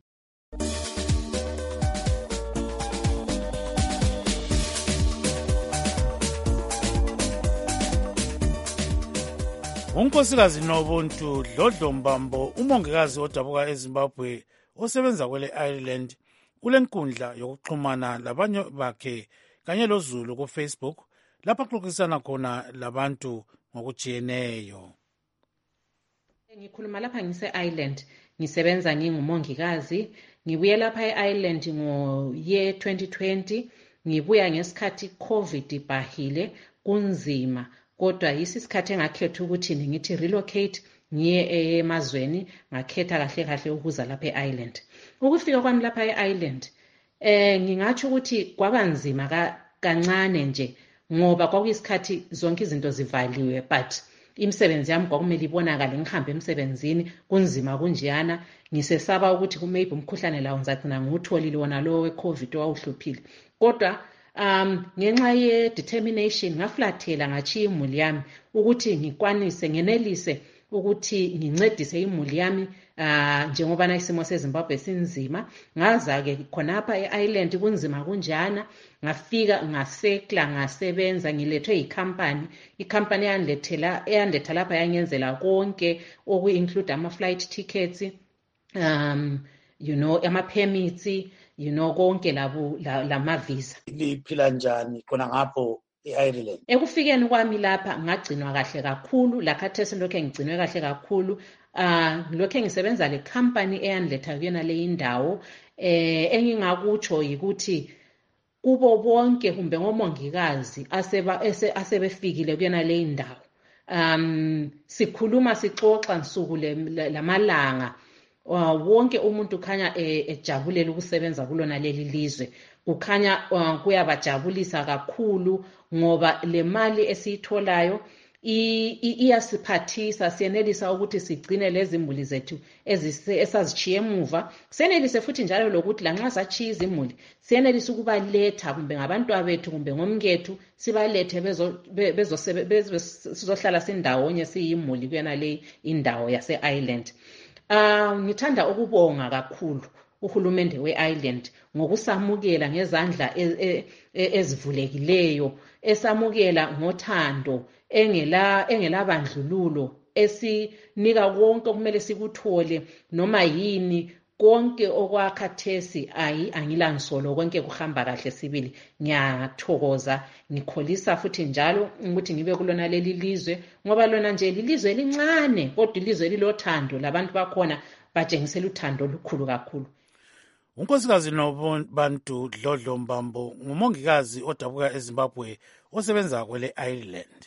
Unkosikazi Nobuntu Dlodlo Mbambo, umongikazi odabuka eZimbabwe osebenza kwele Ireland, kulenkundla yokuxhumana labanye bakhe kanye loZulu kuFacebook lapha xoxisana khona labantu ngokujiyeneyo. Ngikhuluma lapha ngise-Ireland, ngisebenza ngingumongikazi. Ngibuye lapha e-Ireland ngo-year 2020. Ngibuya ngesikhathi COVID ibhahile kunzima, kodwa yisikhathi engakhetha ukuthi ngithi relocate ngiye emazweni, ngakhetha kahle kahle ukuza lapha e-Ireland. Ukufika kwami lapha e-Ireland ngingathi ukuthi kwabanzima kancane nje, ngoba kwakuyisikhathi zonke izinto zivaliwe, but imisebenzi yami kwakumele ibonakale ngihambe emsebenzini kunzima kunjiyana. Ngisesaba ukuthi maybe umkhuhlane lawo ngizagcina ngiwutholile wona lo we-COVID owawuhluphile, kodwa ngenxa ye-determination ngaflathela ngachiya imuli yami ukuthi ngikwanise ngenelise ukuthi ngincedise imuli yami njengoba isimo seZimbabwe sinzima. Ngaza-ke khonapha e-Ireland kunzima kunjana, ngafika ngasekla ngasebenza, ngilethwe yikhampani. Ikhampani eyanletha lapha yangenzela konke oku-include ama-flight tickets, ama-permits, konke lamavisa. Liphila njani khona ngapho e-Ireland? Ekufikeni kwami lapha ngagcinwa kahle kakhulu, lakhathesi lokho ngigcinwe kahle kakhulu. Lokho ngisebenza le company eyanletha kuyona le indawo. Engingakutsho yikuthi kubo bonke kumbe ngomongikazi asebefikile kuyona le indawo, sikhuluma sixoxa nsuku lamalanga, wonke umuntu khanya ejabulela ukusebenza kulona leli lizwe. Kukhanya kuyabajabulisa kakhulu ngoba le mali esiyitholayo iyasiphathisa, siyenelisa ukuthi sigcine lezi imuli zethu esazichiye emuva. Siyenelise futhi njalo lokuthi lanxa sachiya izimuli siyenelisa ukubaletha kumbe ngabantwana bethu kumbe ngomkethu sibalethe sizohlala sindawonye siyimuli kuyona le indawo yase-Ireland. Ngithanda ukubonga kakhulu uhulumende we-Ireland ngokusamukela ngezandla ezivulekileyo, esamukela ngothando engela bandlululo, esinika konke kumele sikuthole noma yini, konke okwakhathesi angilansolo, konke kuhamba kahle sibili. Ngiyathokoza, ngikholisa futhi njalo ukuthi ngibe kulona leli lizwe, ngoba lona nje lilizwe elincane kodwa ilizwe elilothando, labantu bakhona batshengisela uthando olukhulu kakhulu. unkosikazi Nobantu Dlodlo Mbambo ngumongikazi odabuka eZimbabwe osebenza kwele Ireland.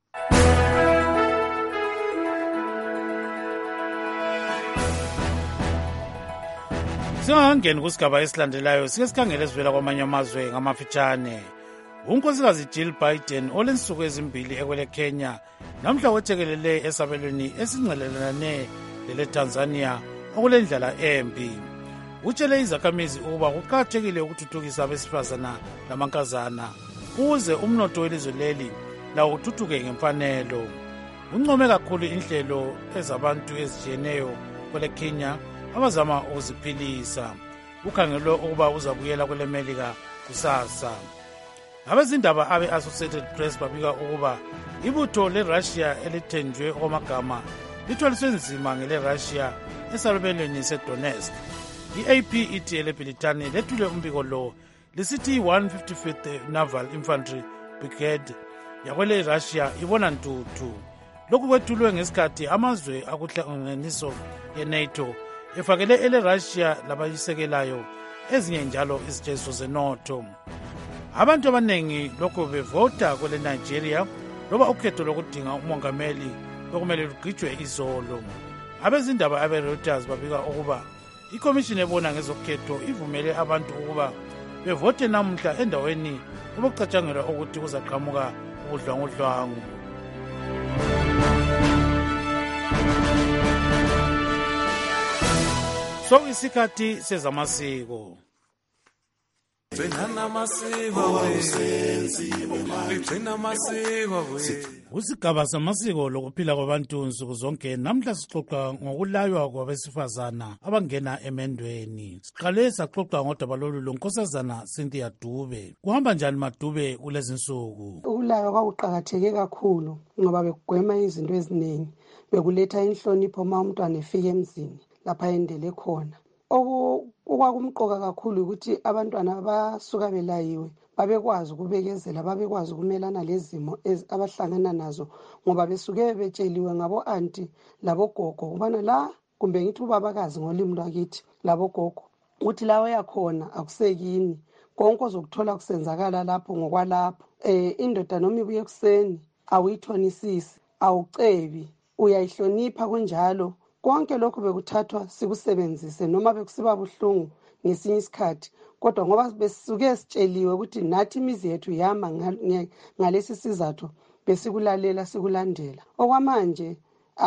Singangeni kusigaba esilandelayo sike sikhangele sivela kwamanye amazwe ngamafitshane. unkosikazi Jill Biden olensuku ezimbili ekwele Kenya namhla wethekelele esabelweni esingcelelane lele Tanzania okulendlela embi. Utshele izakhamizi ukuba kuqakathekile ukuthuthukisa abesifazana lamankazana ukuze umnotho welizwe leli lawo uthuthuke ngemfanelo. Uncome kakhulu inhlelo ezabantu ezijiyeneyo kwele Kenya abazama ukuziphilisa. Ukhangelwe ukuba uzabuyela kwele Melika kusasa. Abezindaba abe-Associated Press babika ukuba ibutho le-Russia elithenjwe okwamagama lithwaliswe nzima ngele-Russia esalubelweni seDonetsk. I-AP ithi eleBritani lethule umbiko lo lisithi i-155th Naval Infantry Brigade yakwele Russia ibona ntuthu. Lokhu kwethulwe ngesikhathi amazwe akuhlanganiso ye-NATO efakele ele-Russia labayisekelayo ezinye njalo izitsheziso zenotho. Abantu abanengi lokhu bevota kwele Nigeria loba ukhetho lokudinga umongameli lokumele lugijwe izolo. Abezindaba abe-Reuters babika ukuba ikomishini ebona ngezokhetho ivumele abantu ukuba bevote namuhla endaweni obucatshangelwa ukuthi kuzaqhamuka ubudlwangudlwangu. So isikhathi sezamasiko. Kusigaba samasiko lokuphila kwabantu nsuku zonke namhla sixoxa ngokulaywa kwabesifazana abangena emendweni. Siqale saxoxa ngodaba lolu lonkosazana Cynthia Dube. Kuhamba njani Madube kulezi nsuku? Ukulaywa kwakuqakatheke kakhulu ngoba bekugwema izinto eziningi, bekuletha inhlonipho uma umntwana efika emzini lapha endele khona. Okwakumqoka kakhulu ukuthi abantwana basuka belayiwe babekwazi ukubekezela, babekwazi ukumelana lezimo abahlangana nazo ngoba besuke betsheliwe ngabo anti labo gogo ubana la kumbe ngithi ubabakazi ngolimi lwakithi labo gogo uthi lawe yakhona akusekini konke ozokuthola kusenzakala lapho ngokwalapho. Indoda noma ibuye kuseni awuyithonisisi, awucebi, uyayihlonipha kunjalo. Konke lokho bekuthathwa sikusebenzise noma bekusiba buhlungu ngesinye isikhathi, kodwa ngoba besuke sitsheliwe ukuthi nathi imizi yethu yama ngalesi sizathu besikulalela sikulandela. Okwamanje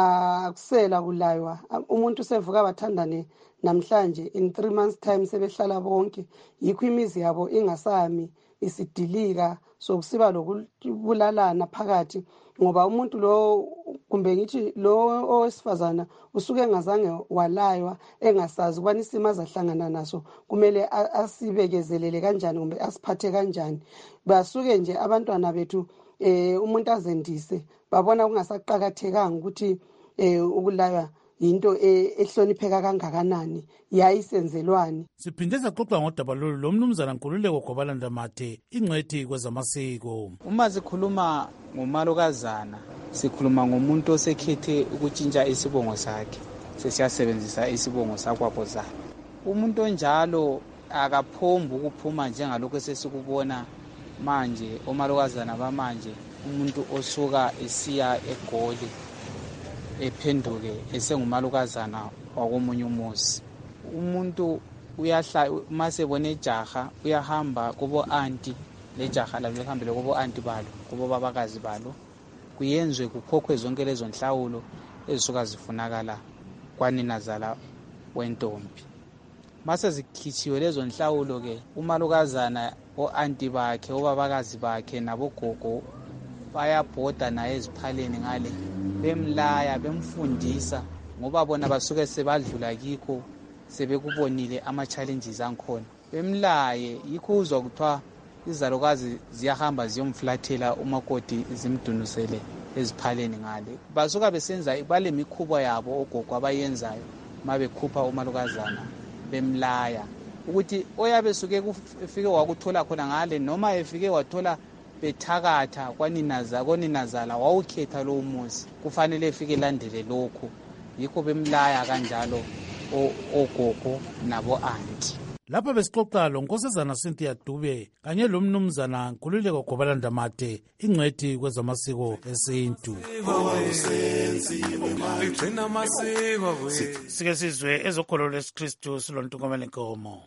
akusela kulaywa, umuntu sevuka bathandane namhlanje in 3 months time sebehlala bonke, yikho imizi yabo ingasami isidilika sokusiba lokubulalana phakathi ngoba umuntu lo kumbe ngithi lo owesifazana usuke engazange walaywa engasazi ukubana isimo azahlangana naso kumele asibekezelele kanjani kumbe asiphathe kanjani. Basuke nje abantwana bethu umuntu azendise babona kungasaqakathekanga ukuthi ukulaywa into ehlonipheka kangakanani yayisenzelwani. Siphinde saxoxa ngodaba lolu lomnumzana Nkululeko Gobalanda Mathe ingcwethi kwezamasiko. Uma sikhuluma ngomalokazana sikhuluma ngomuntu osekhethe ukutshintsha isibongo sakhe, sesiyasebenzisa isibongo sakwabozana. Umuntu onjalo akaphombi ukuphuma njengalokho sesikubona manje omalokazana bamanje, umuntu osuka esiya eGoli ephenduke esengumalokazana wakomunye umuzi. Umuntu uyahla masebone ijaha uyahamba kubo anti, lejaha lalo lihambele kubo anti balo, kubo babakazi balo, kuyenzwe kukhokhwe zonke lezo nhlawulo ezisuka zifunakala kwaninazala wentombi. Mase zikhitshiwe lezo nhlawulo-ke umalukazana o-anti bakhe obabakazi bakhe nabogogo bayabhoda naye eziphaleni ngale bemlaya bemfundisa ngoba bona basuke sebadlula kikho sebekubonile ama-challenges angikhona bemlaye yikho uzwa kuthiwa izalukazi ziyahamba ziyomflathela umakoti zimdunusele eziphaleni ngale basuka besenza bale mikhuba yabo ogogo abayenzayo mabekhupha umalukazana bemlaya ukuthi oyabe suke efike wakuthola khona ngale noma efike wathola bethakatha kwaninazala wawukhetha lowo muzi kufanele efike landele lokho yikho bemlaya kanjalo ogogo nabo-anti. Lapha besixoxa lo Nkosazana Cynthia Dube kanye lo Mnumzana Nkululeko Gobalanda Mate ingcwethi kwezamasiko esintu. Sike sizwe ezokholo lesiKristu silontukomela inkomo.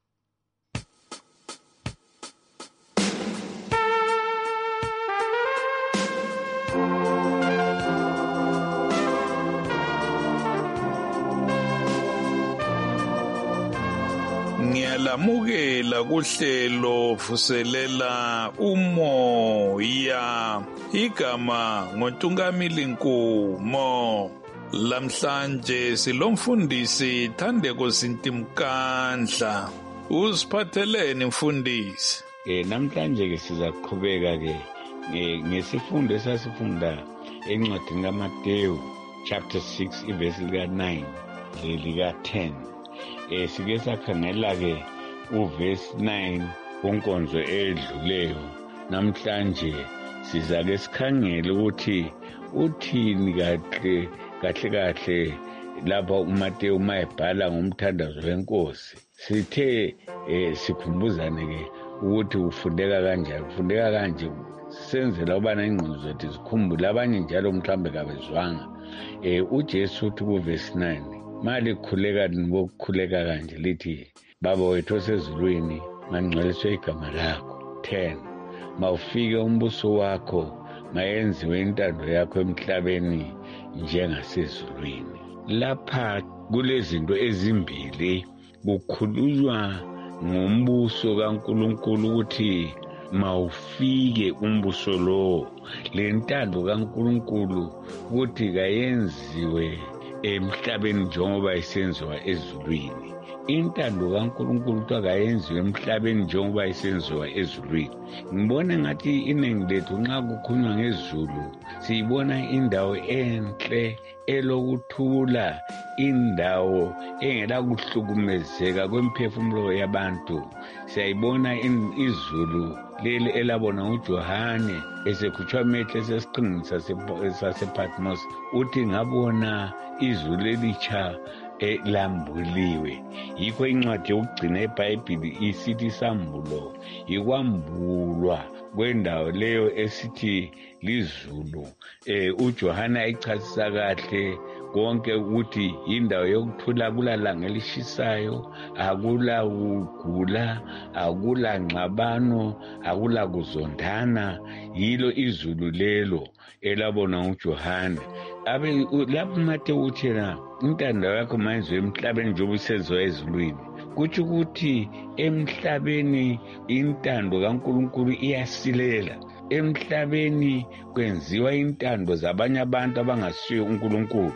Ngiyalamukela kuhlelo vuselela umoya igama ngoNtungamili Nkumo. Lamhlanje silomfundisi Thandeko Sintimkandla. Usiphatheleni mfundisi? Namhlanje ke sizaqhubeka ke ngesifundo esasifunda encwadini kaMateyu chapter 6 verse lika 9 lika 10. Sike sakhangela-ke uverse 9 wonkonzo edluleyo. Namhlanje sizake sikhangele ukuthi uthini kahle lapha uMateyu mayebhala ngomthandazo wenkosi. Sithe sikhumbuzane-ke ukuthi ufundeka kanje senzela ubana ingqondo zethu zikhumbule abanye njalo mhlawumbe kabezwanga. uJesu uthi kuverse 9 malikhuleka nibokukhuleka kanje lithi baba wethu osezulwini mangcweliswe igama lakho. 10 mawufike umbuso wakho mayenziwe intando yakho emhlabeni njengasezulwini. Lapha kulezinto ezimbili kukhulunywa ngombuso kaNkulunkulu ukuthi mawufike umbuso lo lentando kaNkulunkulu ukuthi kayenziwe emhlabeni njengoba isenziwa ezulwini. Intando kaNkulunkulu ukuthi kayenziwe emhlabeni njengoba isenziwa ezulwini. Ngibona ngathi iningi lethu nxa kukhulunywa ngezulu siyibona indawo enhle elokuthula, indawo engela kuhlukumezeka kwemphefumulo yabantu. Siyayibona izulu leli elabona uJohane esekhutshwa amehlo esesiqingini sasePatmos uthi ngabona izulu elitsha elambuliwe. Yikho incwadi yokugcina eBhayibhili isithi isambulo yikwambulwa kwendawo leyo esithi lizulu. uJohane ayichasisa kahle konke ukuthi indawo yokuthula, akulalanga elishisayo, akula kugula, akula ngxabano, akula kuzondana. Yilo izulu lelo elabona uJohane. Lapho uMateyu uthena intando yakho mayenziwe emhlabeni njengoba isenziwa ezulwini. Kutsho ukuthi emhlabeni intando kaNkulunkulu iyasilela. Emhlabeni kwenziwa intando zabanye abantu abangasiyo uNkulunkulu.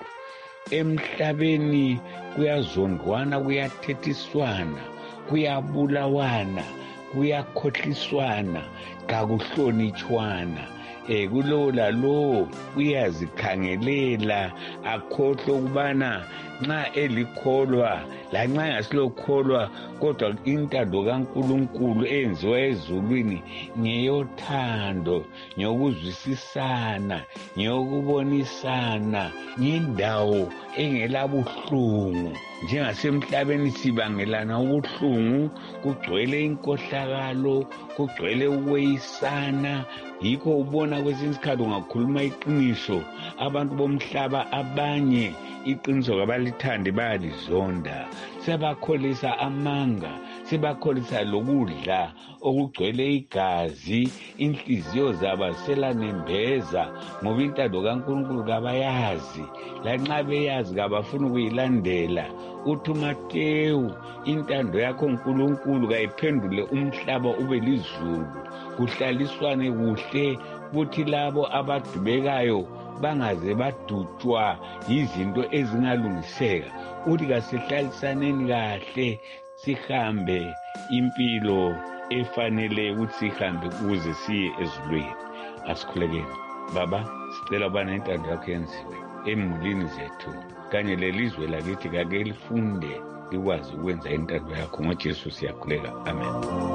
Emhlabeni kuyazondwana, kuyathethiswana, kuyabulawana, kuyakhohliswana, kakuhlonitshwana. Kulowo lalowo uyazikhangelela akhohlwe ukubana nxa elikholwa lanxa engasilokholwa kodwa intando kaNkulunkulu eyenziwa ezulwini ngeyothando, ngeyokuzwisisana, ngeyokubonisana, ngendawo engelabuhlungu. Njengasemhlabeni sibangelana ubuhlungu, kugcwele inkohlakalo, kugcwele ukweyisana. Yikho ubona kwesinye isikhathi ungakhuluma iqiniso abantu bomhlaba abanye iqiniso kabalithandi bayalizonda, sebakholisa amanga, sibakholisa lokudla okugcwele igazi, inhliziyo zabo selanembeza ngoba intando kaNkulunkulu kabayazi, lanxa beyazi kabafuna ukuyilandela. Uthi uMateyu, intando yakho nkulunkulu kayiphendule umhlaba ube lizulu, kuhlaliswane kuhle, kuthi labo abadubekayo bangaze badutshwa yizinto ezingalungiseka. Uthi kasihlalisaneni kahle, sihambe impilo efanele ukuthi sihambe ukuze siye ezulwini. Asikhulekeni. Baba, sicela ubana intando yakho yenziwe emulini zethu kanye lelizwe lakithi kake lifunde likwazi ukwenza intando yakho. NgoJesu siyakhuleka. Amen.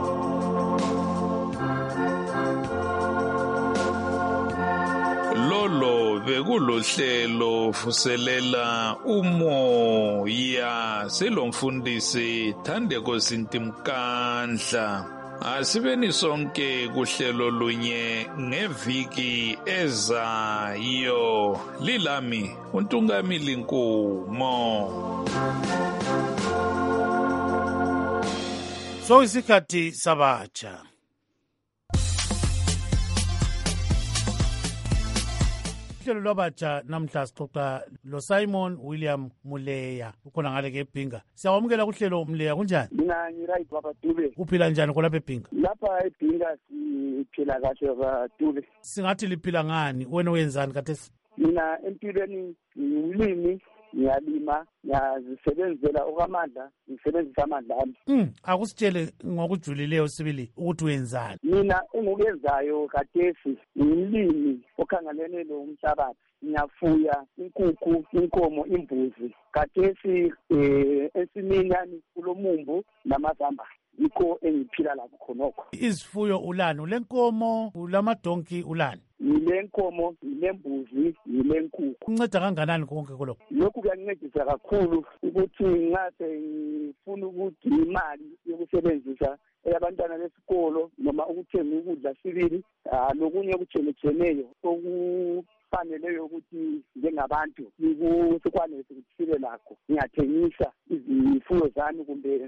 Lolo bekulohlelo vuselela umoya selomfundisi Thandeko Sintimkandla. Asibeni sonke kuhlelo lunye ngeviki ezayo. Lilami uNtungamili Nkumo. So isikhathi sabatsha. Uhlelo lwabatsha namhla sixoxa lo Simon William Muleya ukhona ngale ke eBhinga. Siyawamukela kuhlelo Muleya, kunjani? Mina ngiright baba Dube. Uphila njani khona eBhinga? Lapha eBhinga siphila kahle baba Dube. Singathi liphila ngani? Wena wenzani khathesi? Mina empilweni ngiyumlimi, ngiyalima, ngiyazisebenzela okwamandla, ngisebenzisa amandla ami. Akusitshele ngokujulileyo sibili ukuthi wenzani? Mina engikuyenzayo khathesi ngiyumlimi okhangelene nomhlabathi. Ngiyafuya inkukhu, inkomo, imbuzi. Khathesi ensimini yami kulomumbu namazambane. Yikho engiphila lapho khonokho. Izifuyo ulani? Ulenkomo, ulamadonki ulani? Yilenkomo, yilembuzi, yilenkukhu. Kunceda kanganani konke kolokho? Lokhu kuyancedisa kakhulu ukuthi ngase ngifuna ukuthi imali yokusebenzisa eyabantwana besikolo noma ukuthenga ukudla sibili, lokunye okutsheneyo okufaneleyo ukuthi njengabantu sikwanele ukuthi sibe lakho. Ngiyathengisa izifuyo zami kumbe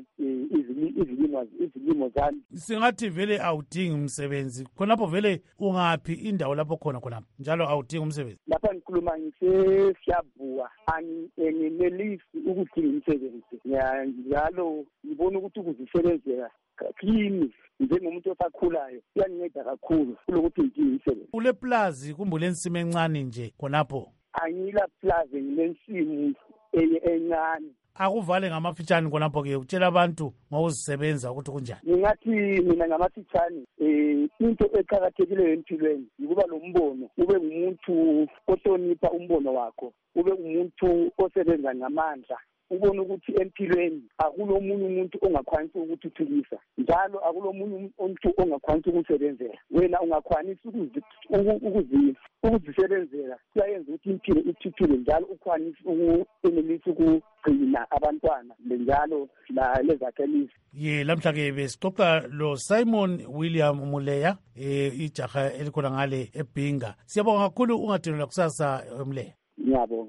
izilimo zami. Singathi vele awudingi umsebenzi khonapho, vele ungaphi indawo lapho khona njalo awudingi umsebenzi? Lapha ngikhuluma ngisesiyabhuwa, anginelisi ukudinga umsebenzi. Njalo ngibona ukuthi ukuzisebenzela kimi njengomuntu osakhulayo kuyanceda kakhulu kulokuthi ngidinge umsebenzi. Ule plazi kumbe lensimo encane nje khonapho? Angila plazi, ngilensimu encane. Akuvale ngamafitshane khonapho ke utshela abantu ngokuzisebenza ukuthi kunjani? Ngingathi mina ngamafitshane into eqhakathekileyo empilweni ukuba lombono, ube ngumuntu ohlonipha umbono wakho, ube ngumuntu osebenza ngamandla. Ubona ukuthi empilweni akulomunye umuntu ongakwanisi ukuthuthukisa, njalo akulomunye umuntu ongakwanisi ukusebenzela. Wena ungakwanisi ukuzisebenzela, kuyayenza ukuthi impilo ithuthuke, njalo ukwanisi ukwenelisa ukugcina abantwana njalo lezakhamizi. Lamhla ke besixoxa lo Simon William Muleya, ijaha elikhona ngale eBhinga. Siyabonga kakhulu, ungadinelwa kusasa Muleya. Ngiyabonga.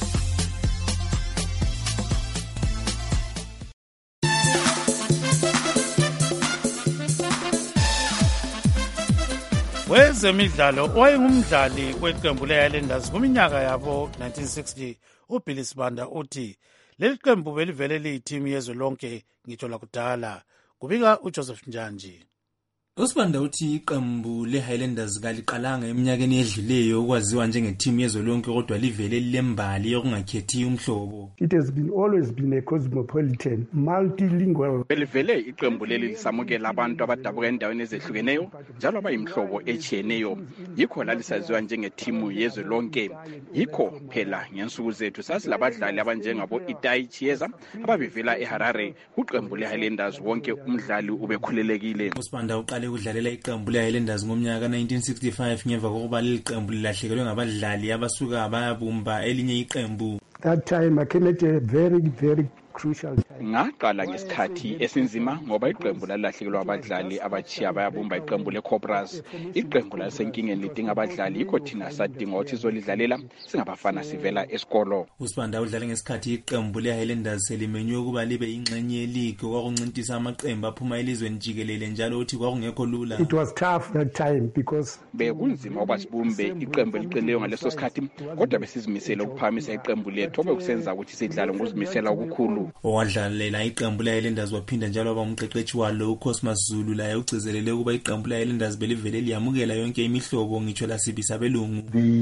Wezemidlalo wayengumdlali kweqembu le-Highlanders kuminyaka yabo 1960. uBilly Sibanda uthi leli qembu belivele liyithimu yezwe lonke ngitsho lakudala. Kubika uJoseph Njanji. uSibanda uthi iqembu le-Highlanders kaliqalanga eminyakeni edluleyo ukwaziwa njengethimu yezwe lonke, kodwa livele lilembali yokungakhethi umhlobo. It has always been a cosmopolitan, multilingual. Belivele iqembu leli lisamukela abantu abadabuka endaweni ezehlukeneyo njalo abayimhlobo etshiyeneyo. Yikho lalisaziwa njengethimu yezwe lonke. Yikho phela ngensuku zethu sasilabadlali abanjengabo Itai Chieza ababivela eHarare. Kuqembu le-Highlanders wonke umdlali ubekhulelekile. uSibanda uqale ukudlalela iqembu le-Highlanders ngomnyaka ka-1965 ngemva kokuba leli qembu lilahlekelwe ngabadlali abasuka bayabumba elinye iqembu. That time I came at a very crucial time. Ngaqala ngesikhathi esinzima ngoba iqembu lalahlekelwa abadlali abachiya bayabumba iqembu leCobras. Iqembu lasenkingeni lidinga abadlali ikho thina sadinga ukuthi izolidlalela singabafana sivela esikolo. uSibanda udlala ngesikhathi iqembu leHighlanders selimenywe ukuba libe ingxenye yeleague okwakuncintisa amaqembu aphuma elizweni jikelele njalo uthi kwakungekho lula. It was tough that time because bekunzima ukuba sibumbe iqembu eliqinileyo ngaleso sikhathi kodwa besizimisele ukuphakamisa iqembu lethu obekusenza ukuthi sidlale ngokuzimisela okukhulu. Owadlalela iqembu leHighlanders waphinda njalo waba umqeqeshi walo uCosmas Zulu laye ugcizelele ukuba iqembu leHighlanders belivele liyamukela yonke imihlobo ngitsho lasibisa abelungu.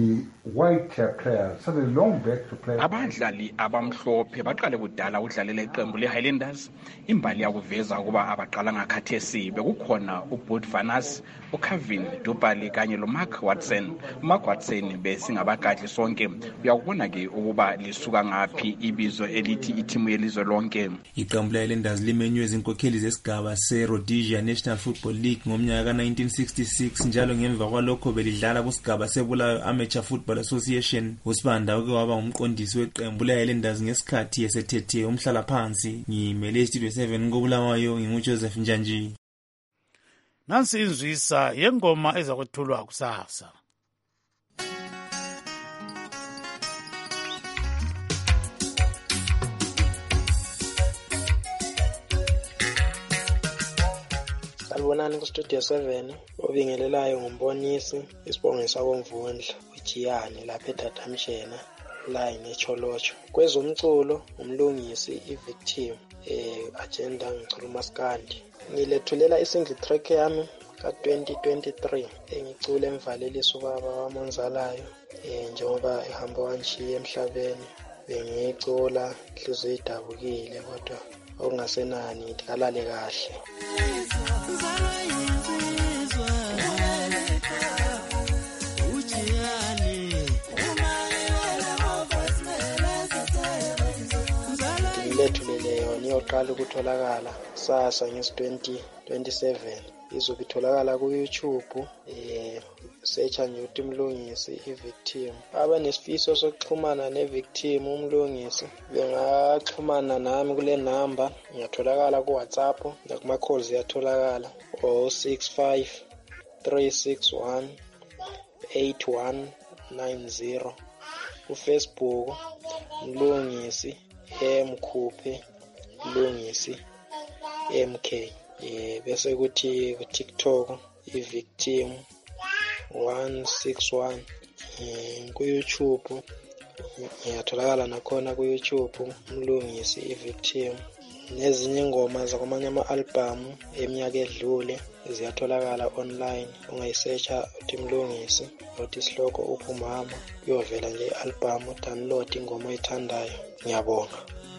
Abadlali abamhlophe baqale kudala ukudlalela iqembu leHighlanders. Imbali yakuveza ukuba abaqala ngakhathesi bekukhona uBud Vanas, uKevin Dupali kanye loMark Watson. uMark Watson besingabagadli sonke. Uyakubona ke ukuba lisuka ngaphi ibizo elithi ithimu yelizwe lonke. Iqembu leHighlanders limenywe izinkokheli zesigaba seRhodesia National Football League ngomnyaka ka1966 njalo ngemva kwalokho belidlala kusigaba seBulawayo Amateur Football Association. uSibanda uke waba umqondisi weqembu leHighlanders ngesikhathi esethethe umhlala phansi. Ngimele Studio 7 koBulawayo nginguJoseph Njanji. Nansi inzwisa yengoma ezakwethulwa kusasa. Salibonani kuStudio 7 obingelelayo ngombonisi isibongiso komvundla uJiyane lapha eDatamshena la ineCholocho. Kwezomculo umlungisi iVictim agenda ngicula uMaskandi. Ngilethulela isingle track yami ka2023 engicule emvalelisa ubaba wamonzalayo njengoba ehamba wanshiya emhlabeni bengicula inhliziyo idabukile kodwa okungasenani ndikalale kahle. Ngilethulele yona iyoqala ukutholakala sasa ngesi-2027 izobe itholakala ku-YouTube. Searcha nje ukuthi umlungisi iVictim. Abanesifiso sokuxhumana neVictim umlungisi bengaxhumana nami kule number. Ngiyatholakala kuWhatsApp nakuma-calls yatholakala 065 361 8190. uFacebook mlungisi Mkhuphe mlungisi MK. Bese kuthi kuTikTok iVictim 161. Ku-YouTube ngiyatholakala nakhona ku-YouTube umlungisi iVictim. Nezinye ingoma zakwamanye ama-album eminyaka edlule ziyatholakala online. Ungayisearcha uthi mlungisi uthi isihloko uphumama kuyovela nje i-album download ingoma oyithandayo. Ngiyabonga.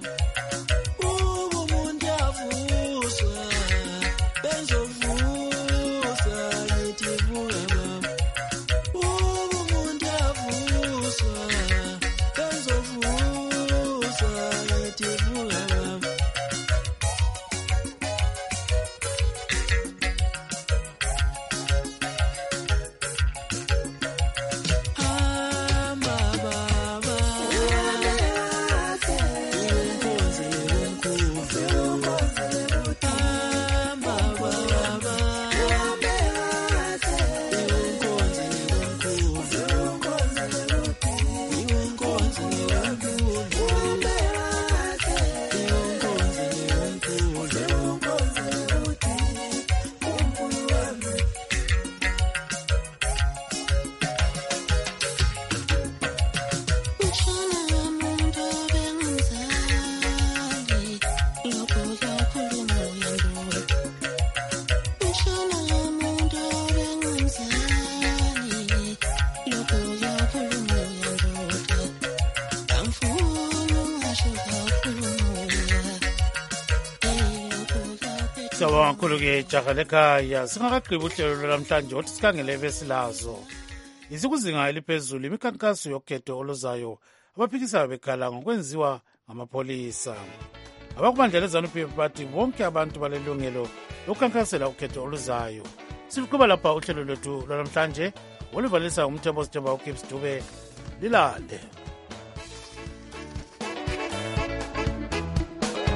Sawubona kakhulu ke jaha lekhaya. Singakagqibi uhlelo namhlanje othi sikhangele besilazo. Isikuzinga eliphezulu imikhankaso yokhetho oluzayo abaphikisayo bekhala ngokwenziwa ngamapholisa. Abakubandlela ZANU-PF bathi bonke abantu balelungelo lokukhankasela ukhetho oluzayo. Siluqhuba lapha uhlelo lwethu lwanamhlanje oluvalisa umthembo Sithemba uKips Dube lilande.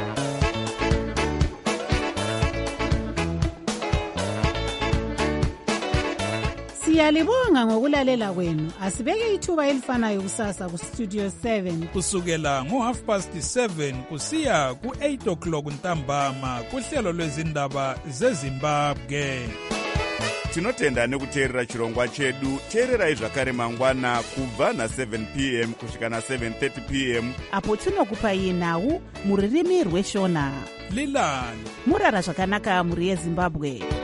Siyalibonga ngokulalela kwenu. Asibeke ithuba elifanayo kusasa ku Studio 7 kusukela ngo7:30 kusiya ku8:00 ntambama kuhlelo lwezindaba zeZimbabwe. Tinotenda nekuteerera chirongwa chedu. Teererai zvakare mangwana kubva na7 p.m. kusvika na7:30 p.m. apo tinokupai nhau muririmi rweshona. Lilani murara zvakanaka muri yeZimbabwe.